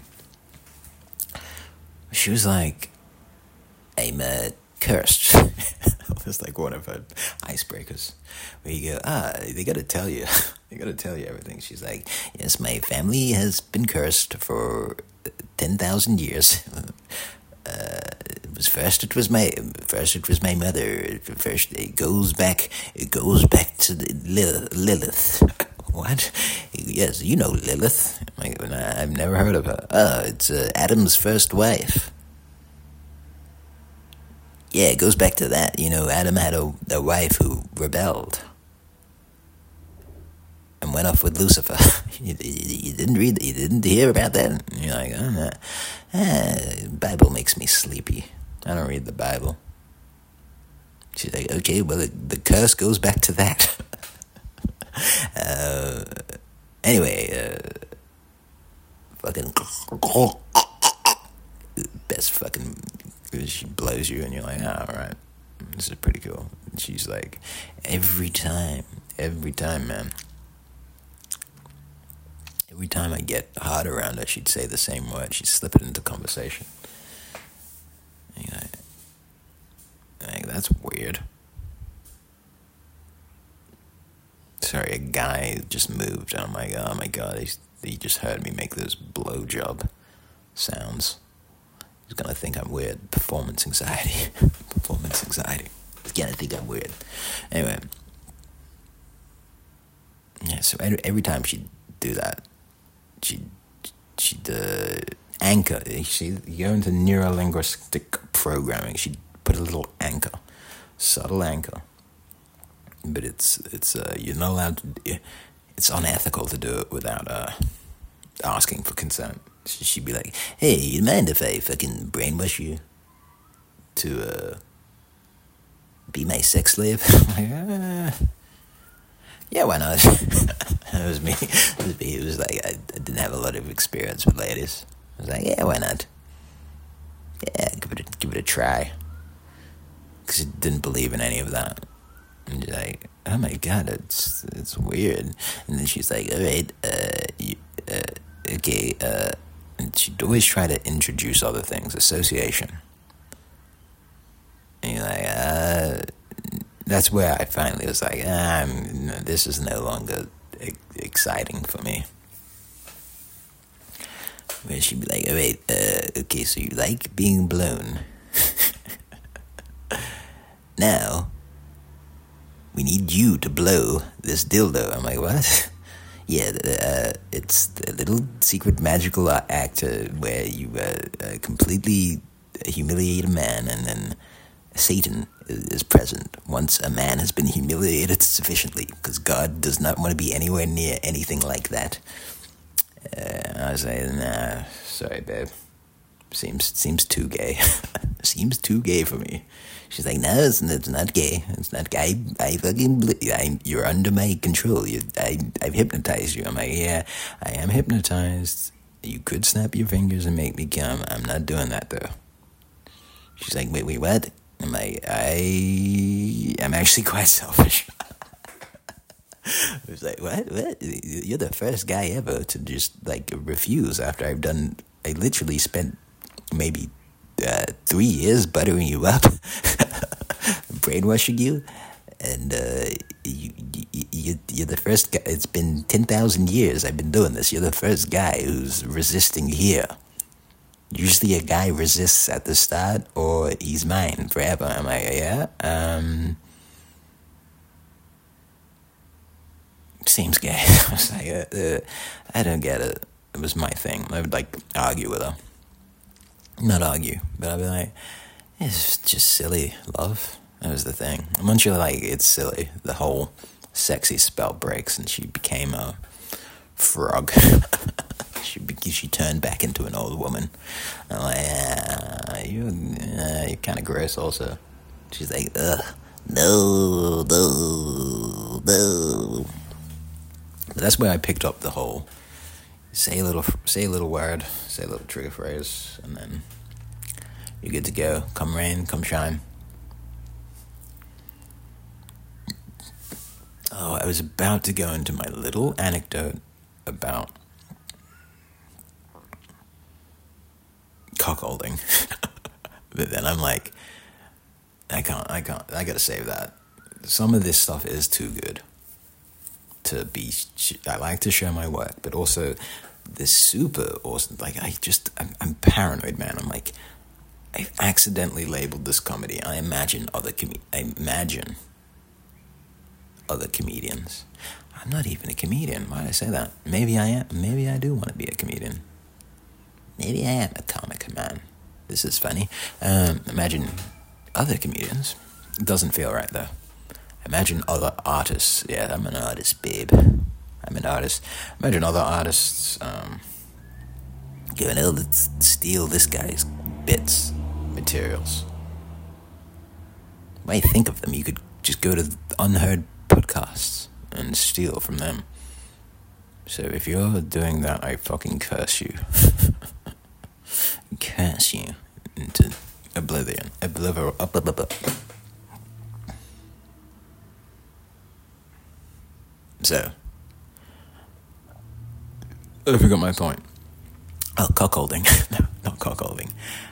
She was like, I'm cursed. It's like one of her icebreakers. Where you go, they gotta tell you. They gotta tell you everything. She's like, yes, my family has been cursed for 10,000 years. It was my mother. First, it goes back to Lilith. What? Yes, you know Lilith. I've never heard of her. It's Adam's first wife. Yeah, it goes back to that. Adam had a wife who rebelled and went off with Lucifer. You didn't hear about that? And you're like, the Bible makes me sleepy. I don't read the Bible. She's like, okay, well, the curse goes back to that. Anyway, fucking best fucking, she blows you and you're like, alright, this is pretty cool. And she's like, every time, man. Every time I get hard around her, she'd say the same word. She'd slip it into conversation. And you're like, that's weird. Sorry, a guy just moved. I'm like, oh my god, he just heard me make those blowjob sounds. He's gonna think I'm weird. Performance anxiety. He's gonna think I'm weird. Anyway. Yeah, so every time she'd do that, she'd anchor. You go into neurolinguistic programming. She'd put a little anchor, subtle anchor. But it's you're not allowed to. It's unethical to do it without asking for consent. She'd be like, "Hey, you mind if I fucking brainwash you to be my sex slave?" I'm like, yeah, why not? It was me. It was like I didn't have a lot of experience with ladies. I was like, yeah, why not? Yeah, give it a try. Because I didn't believe in any of that. And she's like, oh my god, it's weird. And then she's like, all right, okay. And she'd always try to introduce other things, association. And you're like, that's where I finally was like, this is no longer exciting for me. Where she'd be like, all right, okay, so you like being blown. Now, we need you to blow this dildo. I'm like, what? Yeah, it's the little secret magical act where you completely humiliate a man, and then Satan is present once a man has been humiliated sufficiently, because God does not want to be anywhere near anything like that. I was like, nah, sorry, babe. Seems too gay. Seems too gay for me. She's like, no, it's not gay. It's not gay. You're under my control. I've hypnotized you. I'm like, yeah, I am hypnotized. You could snap your fingers and make me come. I'm not doing that, though. She's like, wait, what? I'm like, I'm actually quite selfish. I was like, what? You're the first guy ever to just, like, refuse after I literally spent maybe 3 years buttering you up, brainwashing you, and you're the first guy. It's been 10,000 years I've been doing this. You're the first guy who's resisting here. Usually a guy resists at the start, or he's mine forever. I'm like, yeah, seems gay. I was like, I don't get it. It was my thing. I would, like, argue with her. Not argue, but I'd be like, it's just silly, love. That was the thing. And once you're like, it's silly, the whole sexy spell breaks, and she became a frog. She turned back into an old woman. I'm like, you're kind of gross also. She's like, ugh, no. But that's where I picked up the whole say a little word, say a little trigger phrase, and then you're good to go. Come rain, come shine. Oh, I was about to go into my little anecdote about cuckolding. But then I'm like, I gotta save that. Some of this stuff is too good to be. I like to share my work, but also this super awesome. Like, I'm paranoid, man. I'm like, I accidentally labeled this comedy. I imagine other comedians. I'm not even a comedian. Why did I say that? Maybe I am. Maybe I do want to be a comedian. Maybe I am a comic, man. This is funny. Imagine other comedians. It doesn't feel right, though. Imagine other artists. Yeah, I'm an artist, babe. I'm an artist. Imagine other artists going, let's steal this guy's bits, materials. When you think of them, you could just go to unheard podcasts and steal from them. So if you're doing that, I fucking curse you. Curse you into oblivion. So, I forgot my point. Oh, cuckolding. No, not cuckolding.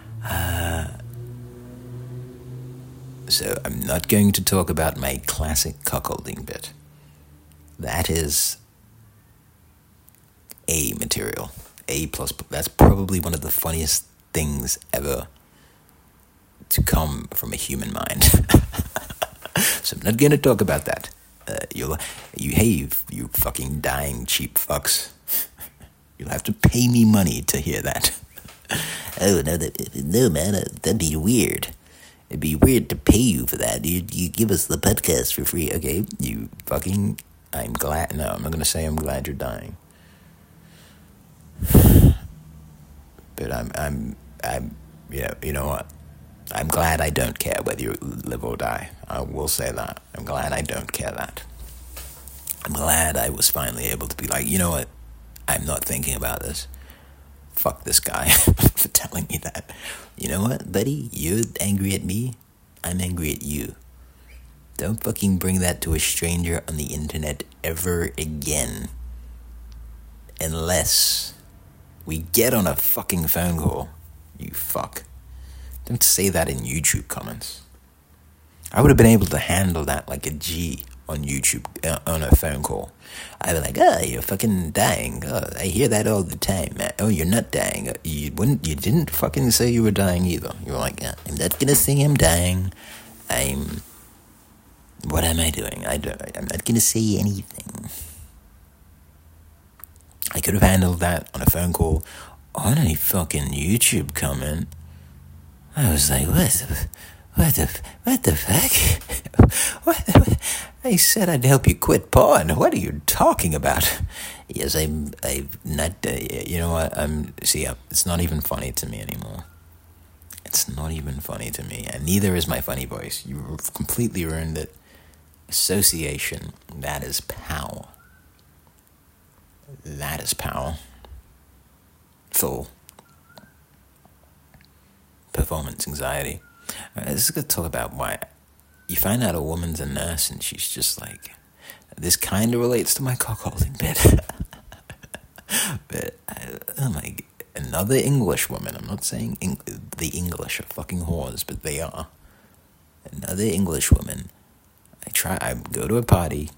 So, I'm not going to talk about my classic cuckolding bit. That is A material. A++. That's probably one of the funniest things ever to come from a human mind. So, I'm not going to talk about that. You fucking dying cheap fucks. You'll have to pay me money to hear that. Oh, no, man, that'd be weird. It'd be weird to pay you for that. You give us the podcast for free, okay? I'm glad. No, I'm not gonna say I'm glad you're dying. But I'm. Yeah, you know what? I'm glad I don't care whether you live or die. I will say that. I'm glad I don't care that. I'm glad I was finally able to be like, you know what? I'm not thinking about this. Fuck this guy for telling me that. You know what, buddy? You're angry at me. I'm angry at you. Don't fucking bring that to a stranger on the internet ever again. Unless we get on a fucking phone call. You fuck. Don't say that in YouTube comments. I would have been able to handle that like a G on YouTube, on a phone call. I'd be like, oh, you're fucking dying. Oh, I hear that all the time, man. Oh, you're not dying. You didn't fucking say you were dying either. You were like, I'm not gonna say I'm dying. I'm What am I doing? I'm not gonna say anything. I could have handled that on a phone call, on a fucking YouTube comment. I was like, what the fuck? What? I said I'd help you quit porn. What are you talking about? Yes, I'm not, you know what, it's not even funny to me anymore. It's not even funny to me, and neither is my funny voice. You've completely ruined it. Association, that is power. That is power. Full. Performance anxiety. This is going to talk about why you find out a woman's a nurse and she's just like, this kind of relates to my cock-holding bit. But, oh my, another English woman, I'm not saying the English are fucking whores, but they are. Another English woman, I go to a party,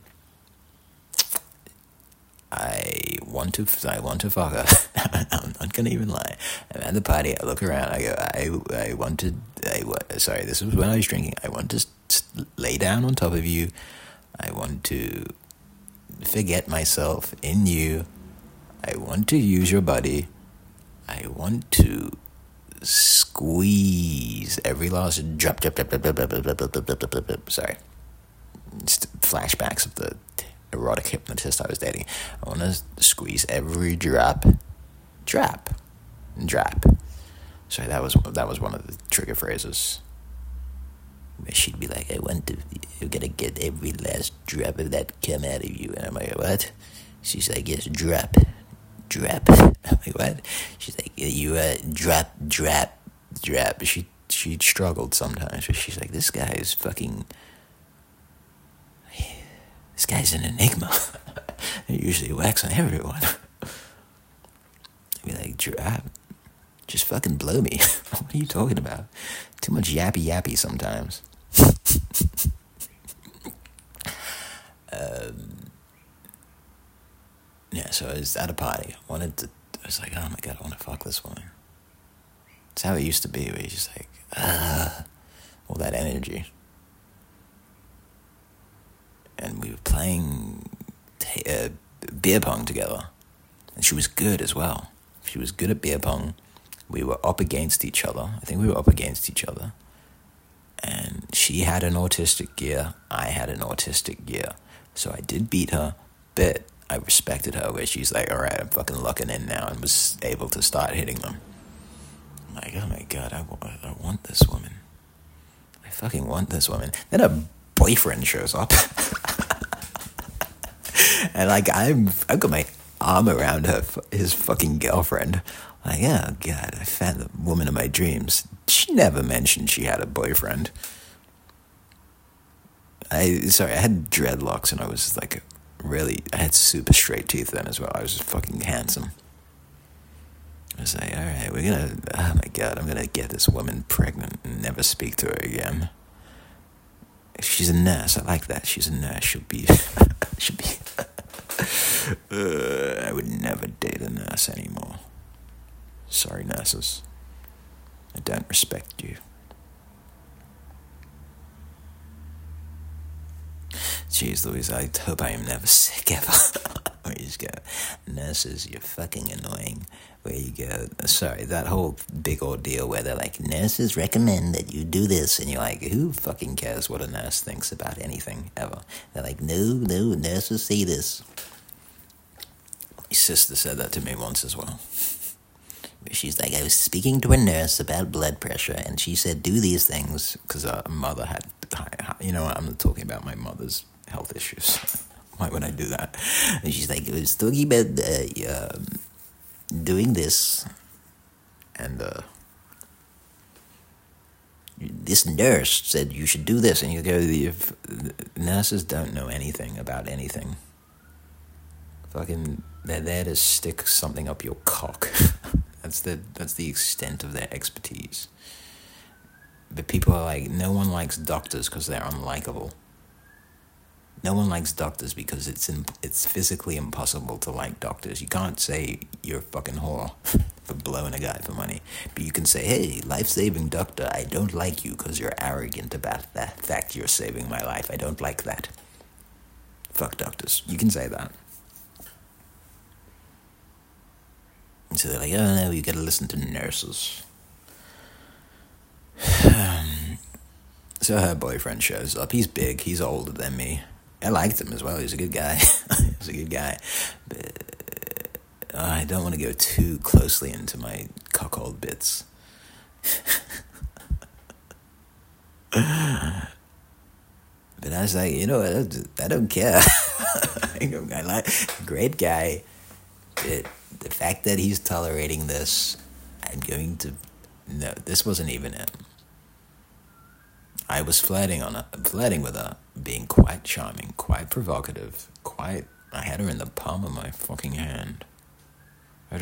I want to fuck her. I'm not gonna even lie. I'm at the party. I look around. I go. Sorry, this was when I was drinking. I want to lay down on top of you. I want to forget myself in you. I want to use your body. I want to squeeze every last drop. Sorry, just flashbacks of the erotic hypnotist I was dating. I want to squeeze every drop. Sorry, that was one of the trigger phrases. She'd be like, you're gonna get every last drop of that come out of you. And I'm like, what? She's like, yes, drop. I'm like, what? She's like, you drop. She struggled sometimes, but she's like, this guy's an enigma. It usually whacks on everyone. I'd be like, drop. Just fucking blow me. What are you talking about? Too much yappy sometimes. Yeah, so I was at a party. I was like, oh my god, I want to fuck this woman. It's how it used to be, where you're just like, all that energy. And we were playing beer pong together. And she was good as well. She was good at beer pong. We were up against each other. I think we were up against each other. And she had an autistic gear. I had an autistic gear. So I did beat her, but I respected her, where she's like, all right, I'm fucking locking in now, and was able to start hitting them. I'm like, oh my god, I want this woman. I fucking want this woman. Then her boyfriend shows up. And like, I've got my arm around his fucking girlfriend. Like, oh god, I found the woman of my dreams. She never mentioned she had a boyfriend. I had dreadlocks, and I was like, I had super straight teeth then as well. I was just fucking handsome. I was like, all right, oh my god, I'm gonna get this woman pregnant and never speak to her again. She's a nurse. I like that. She's a nurse. She'll be. I would never date a nurse anymore. Sorry, nurses. I don't respect you. Jeez Louise, I hope I am never sick ever. Where you just go, nurses, you're fucking annoying. Where you go, sorry, that whole big ordeal where they're like, nurses recommend that you do this, and you're like, who fucking cares what a nurse thinks about anything ever? They're like, no, nurses say this. My sister said that to me once as well. She's like, I was speaking to a nurse about blood pressure, and she said, do these things, because her mother had, you know what, I'm not talking about my mother's health issues. Why would I do that? And she's like, I was talking about doing this, and this nurse said you should do this, and you go, nurses don't know anything about anything. Fucking, they're there to stick something up your cock. That's the extent of their expertise. But people are like, no one likes doctors because they're unlikable. No one likes doctors because it's physically impossible to like doctors. You can't say you're a fucking whore for blowing a guy for money. But you can say, hey, life-saving doctor, I don't like you because you're arrogant about that fact you're saving my life. I don't like that. Fuck doctors. You can say that. And so they're like, oh no, you gotta listen to nurses. So her boyfriend shows up. He's big. He's older than me. I liked him as well. He's a good guy. He's a good guy. But I don't want to go too closely into my cuckold bits. But I was like, you know what? I don't care. I like great guy. But the fact that he's tolerating this, I'm going to... No, this wasn't even him. I was flirting with her, being quite charming, quite provocative, I had her in the palm of my fucking hand. I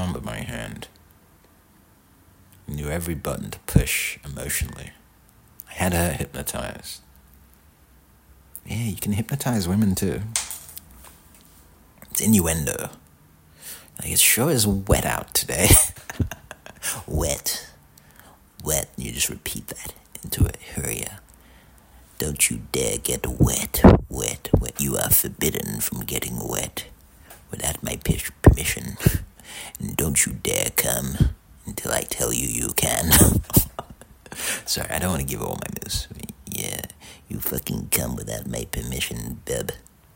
knew every button to push emotionally. I had her hypnotized. Yeah, you can hypnotize women too. It's innuendo. Like, it sure is wet out today. Wet. You just repeat that into it. Hurry up. Don't you dare get wet. You are forbidden from getting wet without my permission. And don't you dare come until I tell you you can. Sorry, I don't want to give all my moves. Yeah, you fucking come without my permission, bub.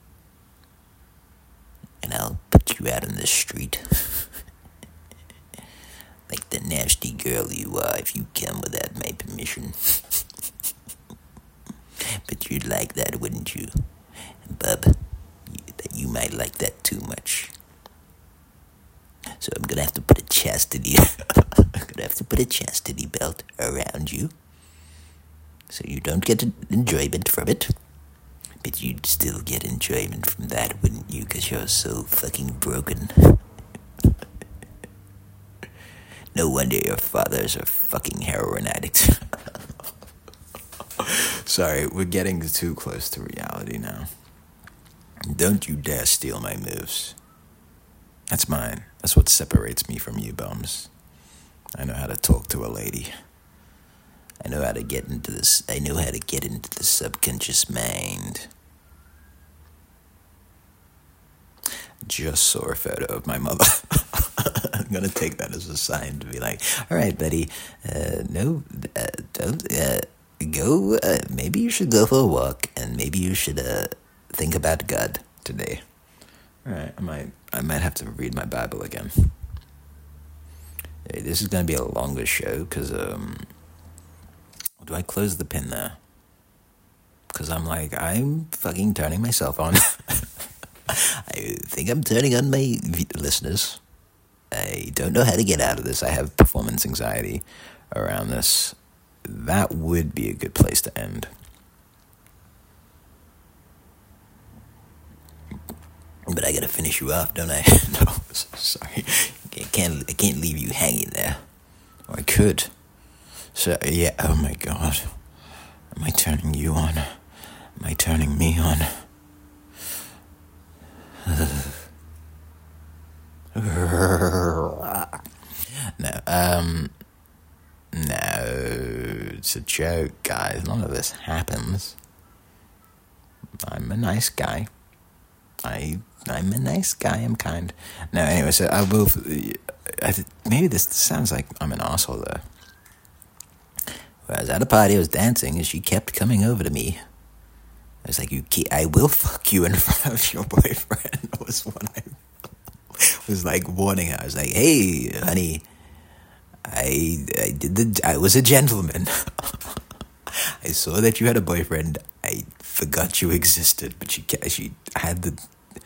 And I'll put you out on the street. Like the nasty girl you are if you come without my permission. But you'd like that, wouldn't you? Bub, you might like that too much. So I'm gonna have to put a chastity belt around you. So you don't get enjoyment from it. But you'd still get enjoyment from that, wouldn't you? Because you're so fucking broken. No wonder your father's a fucking heroin addict. Sorry, we're getting too close to reality now. Don't you dare steal my moves. That's mine. That's what separates me from you bums. I know how to talk to a lady. I know how to get into the subconscious mind. Just saw a photo of my mother. I'm gonna take that as a sign to be like, all right, buddy, don't go. Maybe you should go for a walk, and maybe you should think about God today. All right, I might have to read my Bible again. Hey, this is gonna be a longer show because do I close the pin there? Because I'm fucking turning myself on. I think I'm turning on my listeners. I don't know how to get out of this. I have performance anxiety around this. That would be a good place to end. But I gotta finish you off, don't I? No, sorry. I can't leave you hanging there. Or I could. So, yeah, oh my God. Am I turning you on? Am I turning me on? No, it's a joke, guys. None of this happens. I'm a nice guy. I'm a nice guy. I'm kind. No, anyway, so I will. Maybe this sounds like I'm an asshole though. When I was at a party, I was dancing, and she kept coming over to me. I was like, I will fuck you in front of your boyfriend. Was what I was like warning her. I was like, hey, honey, I was a gentleman. I saw that you had a boyfriend. I forgot you existed, but she had the.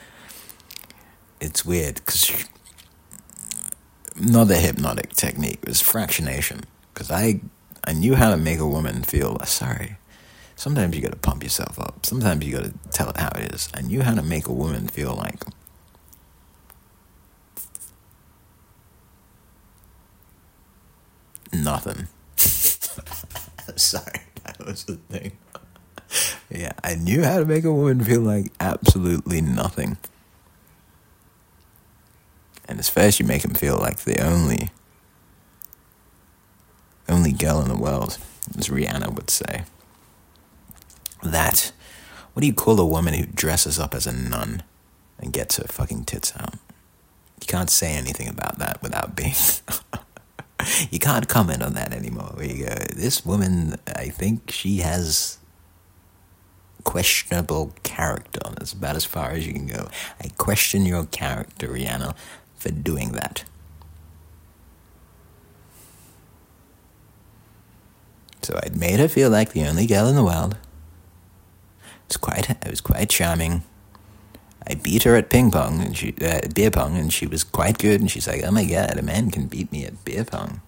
It's weird because not the hypnotic technique. It was fractionation because I knew how to make a woman feel sorry. Sometimes you gotta pump yourself up. Sometimes you gotta tell it how it is. I knew how to make a woman feel like nothing. Sorry, that was the thing. Yeah, I knew how to make a woman feel like absolutely nothing. And at first you make them feel like the only only girl in the world, as Rihanna would say. That, what do you call a woman who dresses up as a nun and gets her fucking tits out? You can't say anything about that without being... You can't comment on that anymore. Where you go, this woman, I think she has questionable character. That's about as far as you can go. I question your character, Rihanna, for doing that. So I'd made her feel like the only girl in the world. It was quite charming. I beat her at ping pong and beer pong, and she was quite good. And she's like, "Oh my god, a man can beat me at beer pong."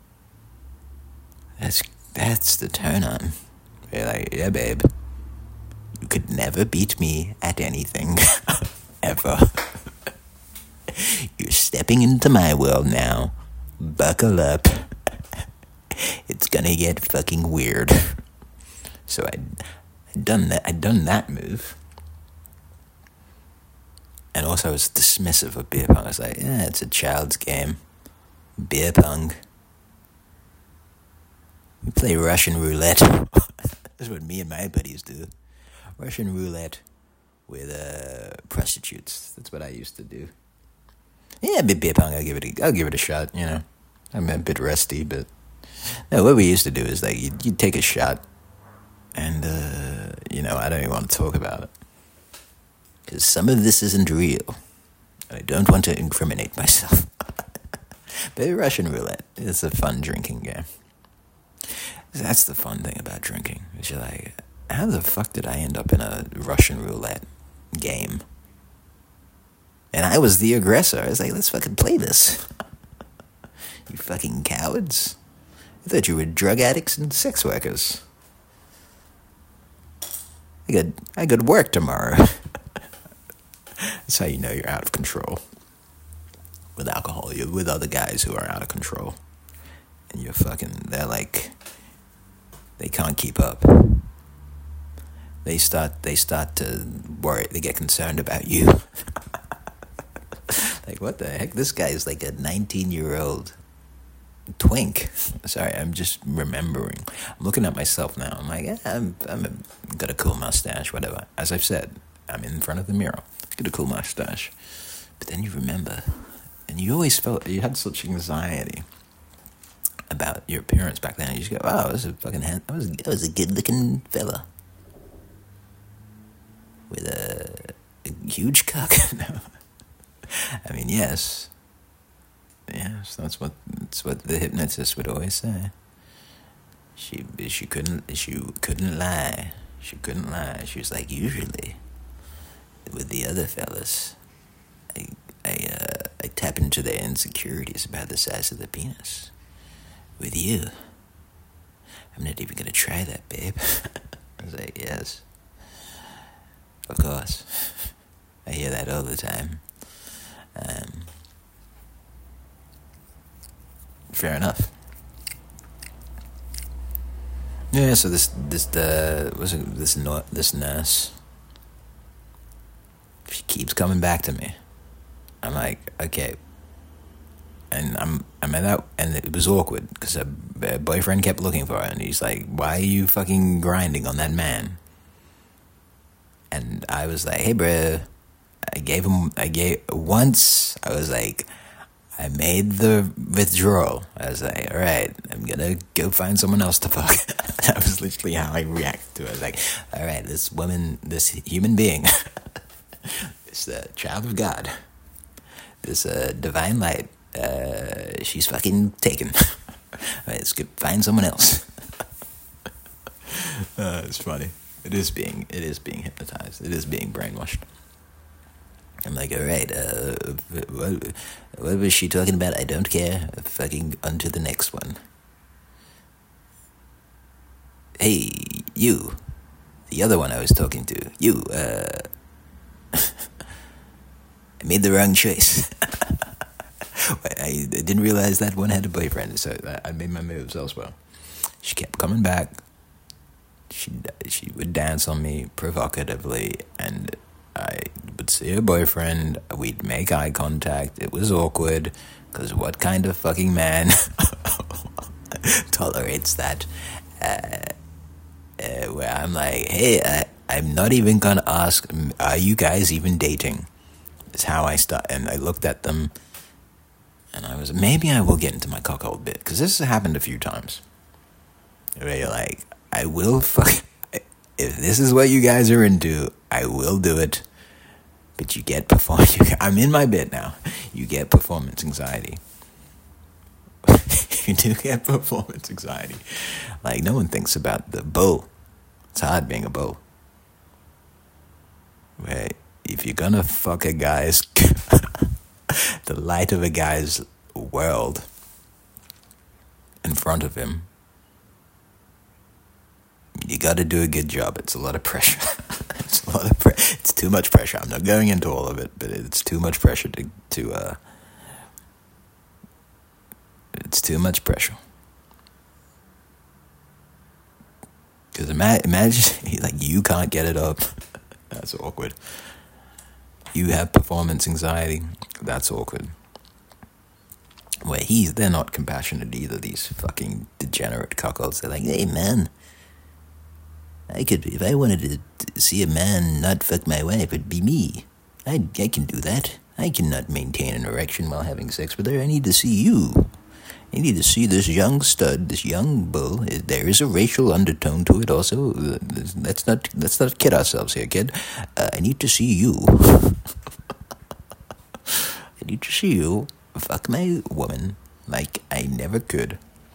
That's the turn on. You're like, "Yeah, babe, you could never beat me at anything, ever. You're stepping into my world now. Buckle up. It's gonna get fucking weird." So I'd done that move. And also I was dismissive of beer pong. I was like, yeah, it's a child's game. Beer pong. We play Russian roulette. That's what me and my buddies do. Russian roulette with prostitutes. That's what I used to do. Yeah, beer pong, I'll give it a shot, you know. I'm a bit rusty, but... No, what we used to do is like, you'd take a shot, and, I don't even want to talk about it. Because some of this isn't real. I don't want to incriminate myself. But Russian roulette is a fun drinking game. That's the fun thing about drinking. Is you're like, how the fuck did I end up in a Russian roulette game? And I was the aggressor. I was like, let's fucking play this. You fucking cowards. I thought you were drug addicts and sex workers. I could work tomorrow. That's how you know you're out of control. With alcohol, you're with other guys who are out of control. And they're like, they can't keep up. They start to worry, they get concerned about you. Like, what the heck? This guy is like a 19-year-old twink. Sorry, I'm just remembering. I'm looking at myself now. I'm like, got a cool mustache, whatever. As I've said, I'm in front of the mirror. Got a cool mustache. But then you remember, and you always felt, you had such anxiety about your appearance back then. You just go, "Oh, I was a fucking I was a good-looking fella with a huge cock." No. I mean, yes, that's what the hypnotist would always say. She couldn't lie. She couldn't lie. She was like, usually with the other fellas, I tap into their insecurities about the size of the penis. With you, I'm not even gonna try that, babe. I was like, yes, of course. I hear that all the time. Fair enough. Yeah, so this nurse, she keeps coming back to me. I'm like, okay. And I'm at that, and it was awkward because her boyfriend kept looking for her, and he's like, "Why are you fucking grinding on that man?" And I was like, "Hey, bro," I was like, I made the withdrawal. I was like, all right, I'm gonna go find someone else to fuck. That was literally how I reacted to it. I was like, all right, this woman, this human being, this child of God, this divine light, she's fucking taken. All right, let's go find someone else. It's funny. It is being hypnotized. It is being brainwashed. I'm like, all right, what was she talking about? I don't care. Fucking on to the next one. Hey, you. The other one I was talking to. You, I made the wrong choice. I didn't realize that one had a boyfriend, so I made my moves elsewhere. She kept coming back. She would dance on me provocatively, and I would see her boyfriend. We'd make eye contact. It was awkward, because what kind of fucking man tolerates that. Where I'm like, hey, I'm not even gonna ask, are you guys even dating? It's how I start. And I looked at them, and I was, maybe I will get into my cuckold bit, because this has happened a few times. Where you're like, I will fuck, if this is what you guys are into, I will do it. But you get I'm in my bit now. You get performance anxiety. You do get performance anxiety. Like, no one thinks about the beau. It's hard being a beau. Where if you're gonna fuck a guy's the light of a guy's world in front of him, you gotta do a good job. It's a lot of pressure. It's too much pressure. I'm not going into all of it, but it's too much pressure it's too much pressure. Because imagine, like, you can't get it up. That's awkward. You have performance anxiety. That's awkward. Where they're not compassionate either, these fucking degenerate cuckolds. They're like, hey man, if I wanted to see a man not fuck my wife, it'd be me. I can do that. I cannot maintain an erection while having sex with her. I need to see you. I need to see this young stud, this young bull. There is a racial undertone to it also. Let's not kid ourselves here, kid. I need to see you. I need to see you fuck my woman like I never could.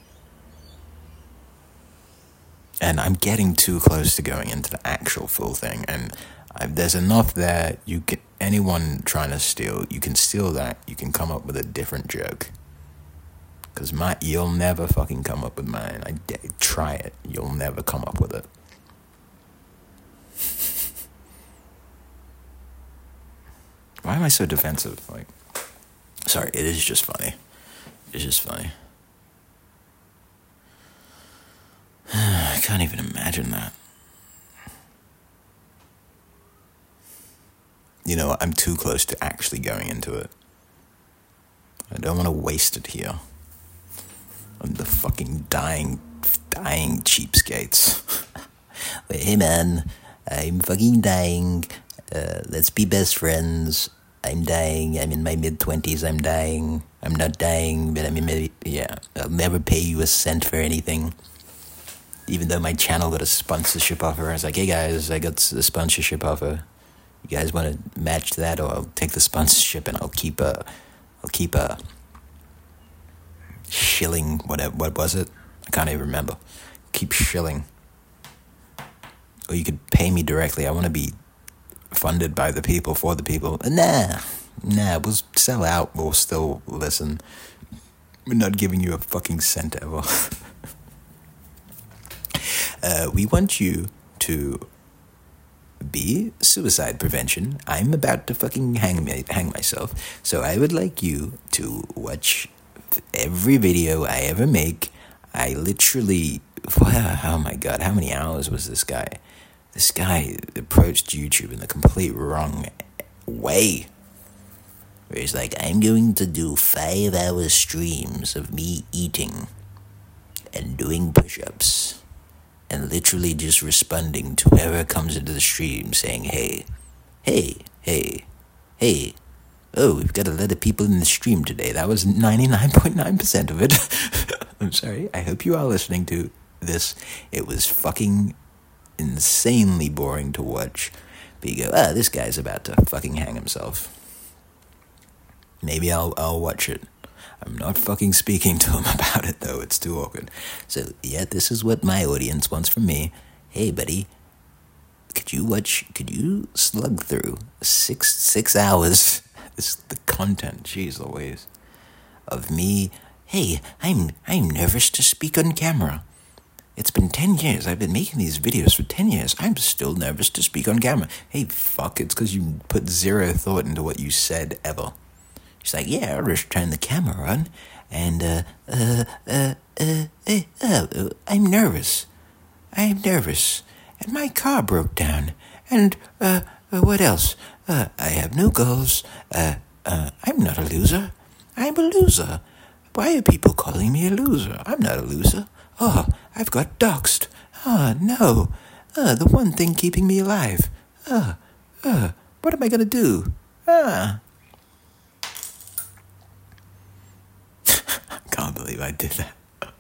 And I'm getting too close to going into the actual full thing. And there's enough there. Anyone trying to steal, you can steal that. You can come up with a different joke. Because you'll never fucking come up with mine. Try it. You'll never come up with it. Why am I so defensive? Like, sorry, it is just funny. It's just funny. I can't even imagine that. You know, I'm too close to actually going into it. I don't want to waste it here. I'm the fucking dying cheapskates. Wait, hey man, I'm fucking dying. Let's be best friends. I'm dying. I'm in my mid-20s. I'm dying. I'm not dying, but I'm in I'll never pay you a cent for anything. Even though my channel got a sponsorship offer. I was like, hey guys, I got a sponsorship offer. You guys want to match that, or I'll take the sponsorship and I'll keep a shilling, what was it? I can't even remember. Keep shilling. Or you could pay me directly. I want to be funded by the people, for the people. Nah, we'll sell out. We'll still listen. We're not giving you a fucking cent ever. We want you to be suicide prevention. I'm about to fucking hang myself. So I would like you to watch every video I ever make. I literally, oh my god, how many hours was this guy? This guy approached YouTube in the complete wrong way. Where he's like, I'm going to do 5-hour streams of me eating and doing push-ups. And literally just responding to whoever comes into the stream saying, hey. Oh, we've got a lot of people in the stream today. That was 99.9% of it. I'm sorry. I hope you are listening to this. It was fucking insanely boring to watch. But you go, this guy's about to fucking hang himself. Maybe I'll watch it. I'm not fucking speaking to him about it, though. It's too awkward. So, yeah, this is what my audience wants from me. Hey, buddy, could you slug through six hours, the content, jeez Louise, of me, hey, I'm nervous to speak on camera. It's been 10 years. I've been making these videos for 10 years. I'm still nervous to speak on camera. Hey, fuck, it's because you put zero thought into what you said ever. She's like, yeah, I'll just turn the camera on, and, I'm nervous. And my car broke down. And, what else? I have no goals. I'm not a loser. I'm a loser. Why are people calling me a loser? I'm not a loser. Oh, I've got doxxed. Oh, no. The one thing keeping me alive. What am I gonna do? Can't believe I did that.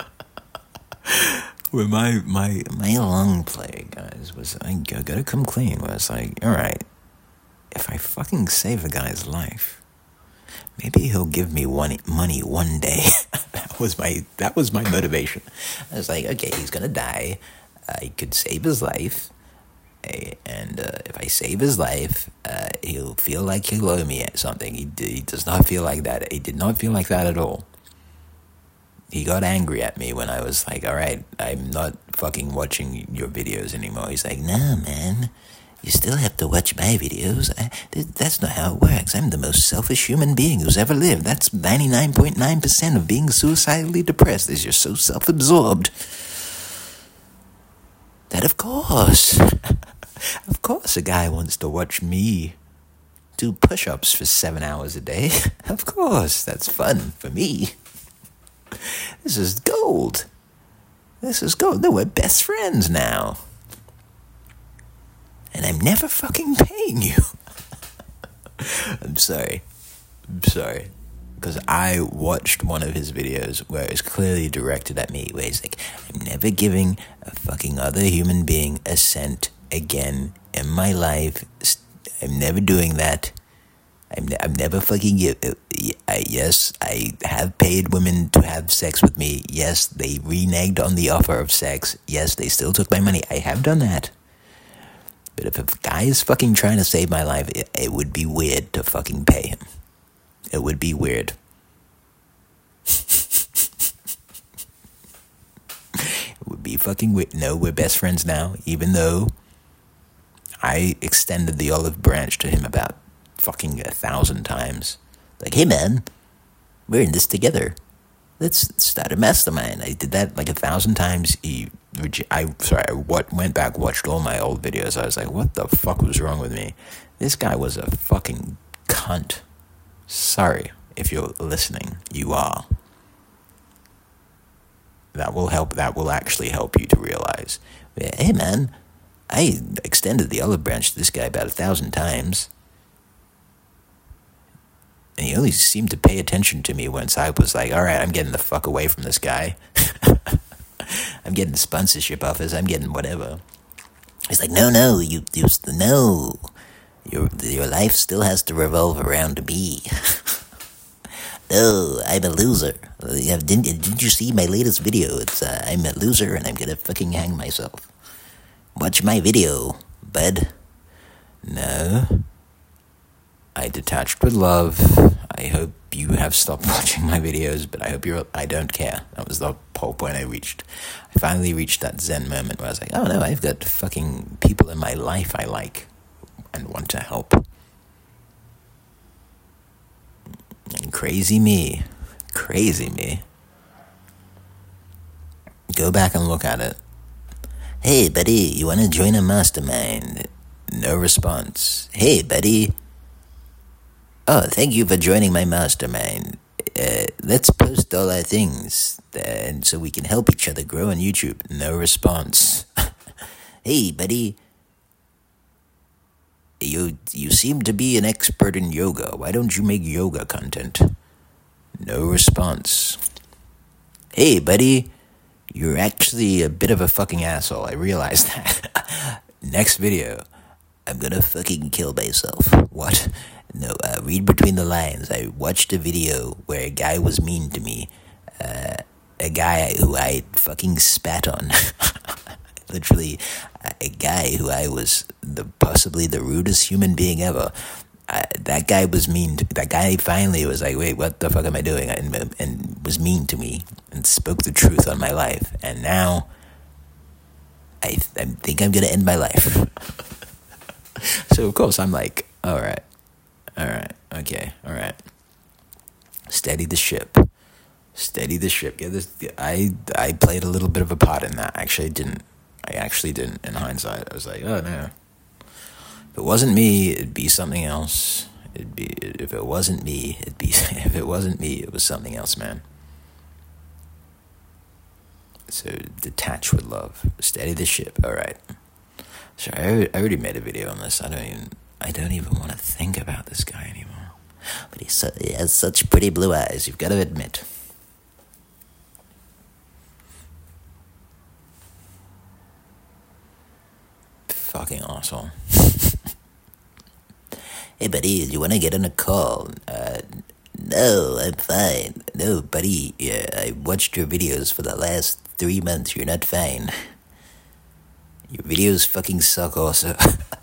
Well, my long play, guys, was I gotta come clean. Where it's like, all right, if I fucking save a guy's life, maybe he'll give me money one day. That was my motivation. I was like, okay, he's gonna die. I could save his life, and if I save his life, he'll feel like he'll owe me something. He does not feel like that. He did not feel like that at all. He got angry at me when I was like, all right, I'm not fucking watching your videos anymore. He's like, no, man, you still have to watch my videos. That's not how it works. I'm the most selfish human being who's ever lived. That's 99.9% of being suicidally depressed, is you're so self-absorbed that of course a guy wants to watch me do push-ups for 7 hours a day. Of course, that's fun for me. This is gold. No, we're best friends now. And I'm never fucking paying you. I'm sorry. Because I watched one of his videos where it's clearly directed at me, where he's like, I'm never giving a fucking other human being a cent again in my life. I'm never doing that. I'm never fucking yes, I have paid women to have sex with me. Yes, they reneged on the offer of sex. Yes, they still took my money. I have done that. But if a guy is fucking trying to save my life, it would be weird to fucking pay him. It would be weird. It would be fucking weird. No, we're best friends now, even though I extended the olive branch to him about fucking 1,000 times. Like, hey man, we're in this together. Let's start a mastermind. I did that like 1,000 times. I went back, watched all my old videos. I was like, what the fuck was wrong with me? This guy was a fucking cunt. Sorry if you're listening. You are. That will help. That will actually help you to realize, hey man, I extended the olive branch to this guy about 1,000 times. And he only seemed to pay attention to me once I was like, all right, I'm getting the fuck away from this guy. I'm getting sponsorship offers. I'm getting whatever. He's like, no, your life still has to revolve around me. No, I'm a loser. Didn't you see my latest video? It's I'm a loser and I'm gonna fucking hang myself. Watch my video, bud. No. I detached with love. I hope you have stopped watching my videos, but I don't care. That was the whole point I reached. I finally reached that zen moment where I was like, oh no, I've got fucking people in my life I like and want to help. And crazy me. Go back and look at it. Hey buddy, you want to join a mastermind? No response. Hey buddy. Oh, thank you for joining my mastermind. Let's post all our things, and so we can help each other grow on YouTube. No response. Hey, buddy. You seem to be an expert in yoga. Why don't you make yoga content? No response. Hey, buddy. You're actually a bit of a fucking asshole. I realized that. Next video. I'm gonna fucking kill myself. What? No, read between the lines. I watched a video where a guy was mean to me. A guy who I fucking spat on. Literally, a guy who I was possibly the rudest human being ever. That guy was mean. That guy finally was like, wait, what the fuck am I doing? And was mean to me and spoke the truth on my life. And now, I think I'm gonna end my life. So of course I'm like, all right, steady the ship. Yeah, I played a little bit of a part in that. I actually didn't. In hindsight, I was like, oh no. If it wasn't me, it'd be something else. If it wasn't me, it was something else, man. So detach with love. Steady the ship. All right. So I already made a video on this. I don't even want to think about this guy anymore. But he has such pretty blue eyes, you've got to admit. Fucking asshole. Hey, buddy, you want to get on a call? No, I'm fine. No, buddy, I watched your videos for the last 3 months. You're not fine. Your videos fucking suck also.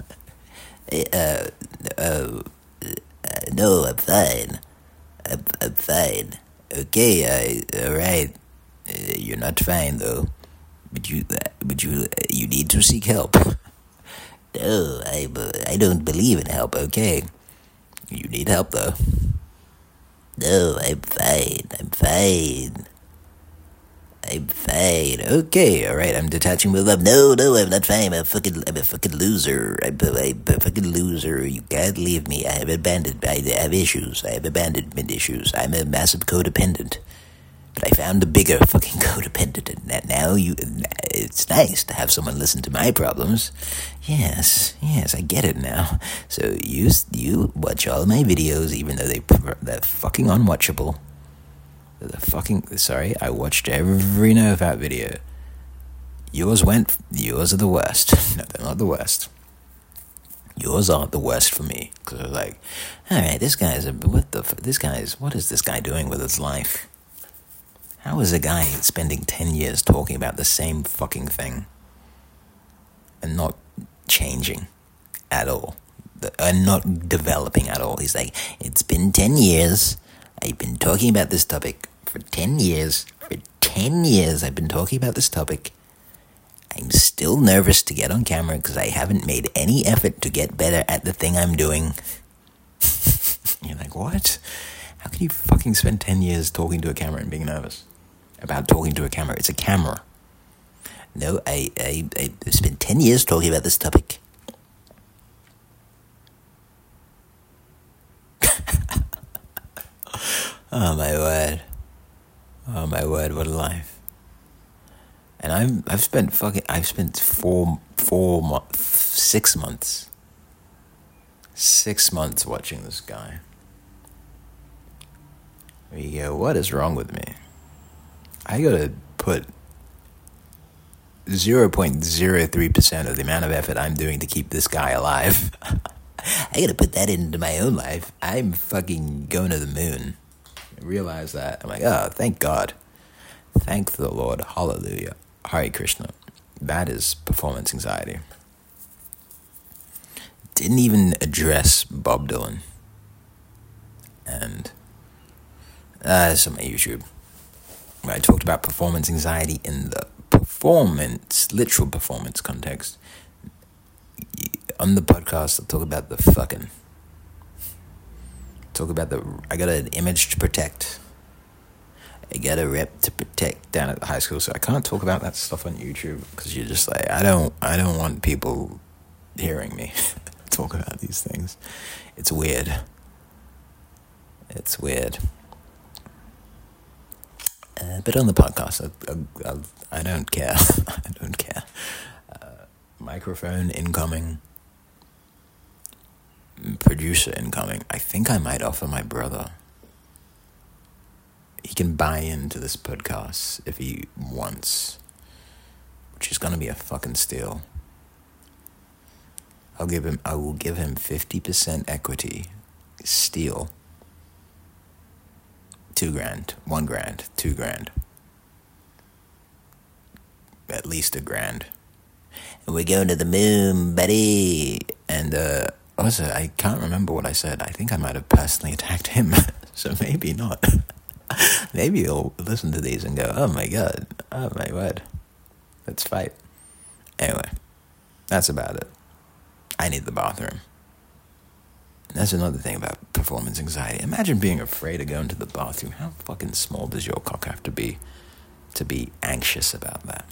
No, I'm fine. I'm fine. Okay, alright. You're not fine, though. But you need to seek help. No, I don't believe in help, okay? You need help, though. No, I'm fine. Okay, alright, I'm detaching with love. No, I'm not fine. I'm a fucking loser. I'm a fucking loser. You can't leave me. I have issues. I have abandonment issues. I'm a massive codependent. But I found a bigger fucking codependent, and now it's nice to have someone listen to my problems. Yes, I get it now. So you watch all my videos, even though they're fucking unwatchable. I watched every NoFap video. Yours are the worst. No, they're not the worst. Yours aren't the worst for me. Because I was like, alright, what is this guy doing with his life? How is a guy spending 10 years talking about the same fucking thing and not changing at all? And not developing at all? He's like, it's been 10 years. I've been talking about this topic for 10 years. For 10 years I've been talking about this topic. I'm still nervous to get on camera because I haven't made any effort to get better at the thing I'm doing. You're like, what? How can you fucking spend 10 years talking to a camera and being nervous about talking to a camera? It's a camera. No, I spent 10 years talking about this topic. Oh my word, what a life. And I've spent 6 months. 6 months watching this guy. You go, what is wrong with me? I gotta put 0.03% of the amount of effort I'm doing to keep this guy alive. I gotta put that into my own life. I'm fucking going to the moon. I realize that. I'm like, oh, thank God. Thank the Lord. Hallelujah. Hare Krishna. That is performance anxiety. Didn't even address Bob Dylan. And that's on my YouTube. I talked about performance anxiety in the literal performance context. On the podcast, I'll talk about the fucking. I got an image to protect. I got a rep to protect down at the high school, so I can't talk about that stuff on YouTube because you're just like, I don't want people hearing me talk about these things. It's weird. But on the podcast, I don't care. I don't care. Microphone incoming. Producer incoming. I think I might offer my brother. He can buy into this podcast if he wants, which is gonna be a fucking steal. I will give him 50% equity. Steal. $2,000, $1,000, $2,000. At least $1,000. And we're going to the moon, buddy. And also, I can't remember what I said. I think I might have personally attacked him. So maybe not. Maybe he'll listen to these and go, oh my God, oh my word, let's fight. Anyway, that's about it. I need the bathroom. That's another thing about performance anxiety. Imagine being afraid of going to the bathroom. How fucking small does your cock have to be anxious about that?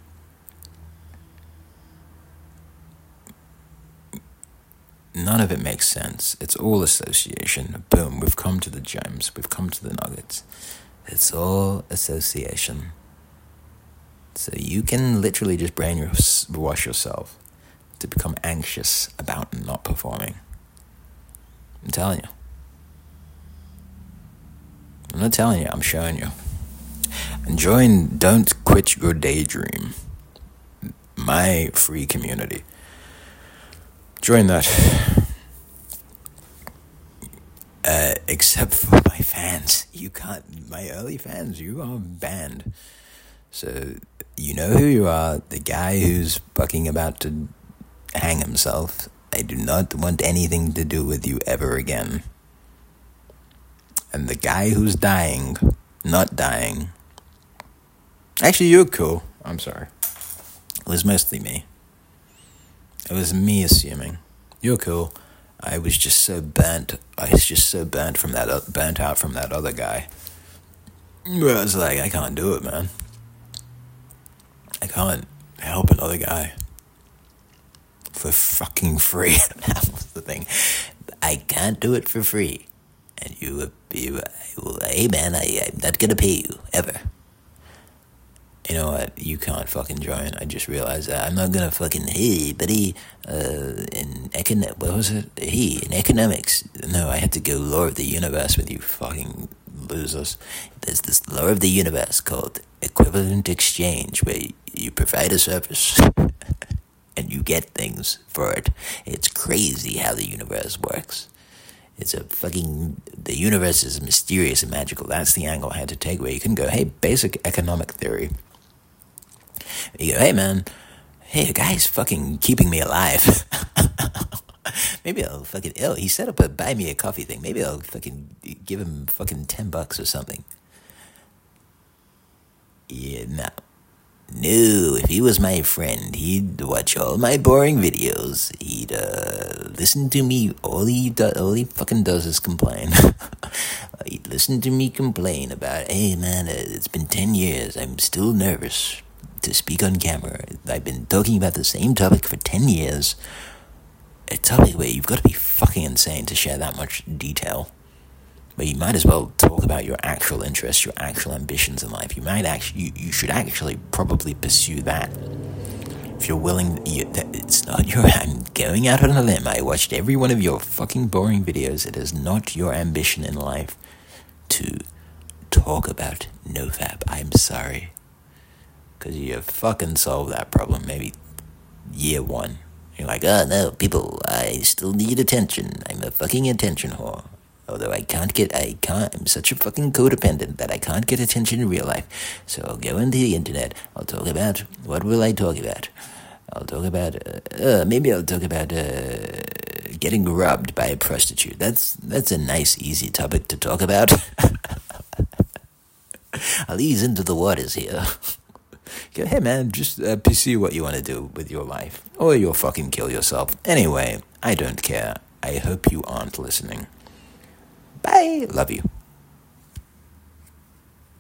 None of it makes sense. It's all association. Boom, we've come to the gems. We've come to the nuggets. It's all association. So you can literally just brainwash yourself to become anxious about not performing. I'm telling you. I'm not telling you, I'm showing you. And join Don't Quit Your Daydream, my free community. Join that. Except for my fans. My early fans, you are banned. So, you know who you are, the guy who's fucking about to hang himself. I do not want anything to do with you ever again. And the guy who's not dying. Actually, you're cool. I'm sorry. It was mostly me. It was me assuming. You're cool. I was just so burnt. Burnt out from that other guy. Where I was like, I can't do it, man. I can't help another guy for fucking free. That was the thing. I can't do it for free. And hey man, I'm not gonna pay you, ever. You know what? You can't fucking join. I just realized that. I'm not gonna fucking, hey, buddy, in economics. No, I had to go law of the universe with you fucking losers. There's this law of the universe called equivalent exchange, where you provide a service and you get things for it. It's crazy how the universe works. The universe is mysterious and magical. That's the angle I had to take, where you can go, hey, basic economic theory. You go, hey man, the guy's fucking keeping me alive. Maybe I'll fucking, he set up a buy me a coffee thing. Maybe I'll fucking give him fucking $10 or something. Yeah, no, if he was my friend, he'd watch all my boring videos. He'd listen to me. All he fucking does is complain. He'd listen to me complain about, hey man, it's been 10 years. I'm still nervous to speak on camera. I've been talking about the same topic for 10 years. A topic where you've got to be fucking insane to share that much detail. But you might as well talk about your actual interests, your actual ambitions in life. You should actually probably pursue that. If you're willing, I'm going out on a limb. I watched every one of your fucking boring videos. It is not your ambition in life to talk about NoFap. I'm sorry. Because you fucking solved that problem maybe year one. You're like, oh no, people, I still need attention. I'm a fucking attention whore. Although I'm such a fucing codependent that I can't get attention in real life. So I'll go into the internet. I'll talk about, what will I talk about? I'll talk about, maybe I'll talk about, getting robbed by a prostitute. That's a nice, easy topic to talk about. I'll ease into the waters here. Go, hey man, just pursue what you want to do with your life. Or you'll fucking kill yourself. Anyway, I don't care. I hope you aren't listening. Bye. Love you.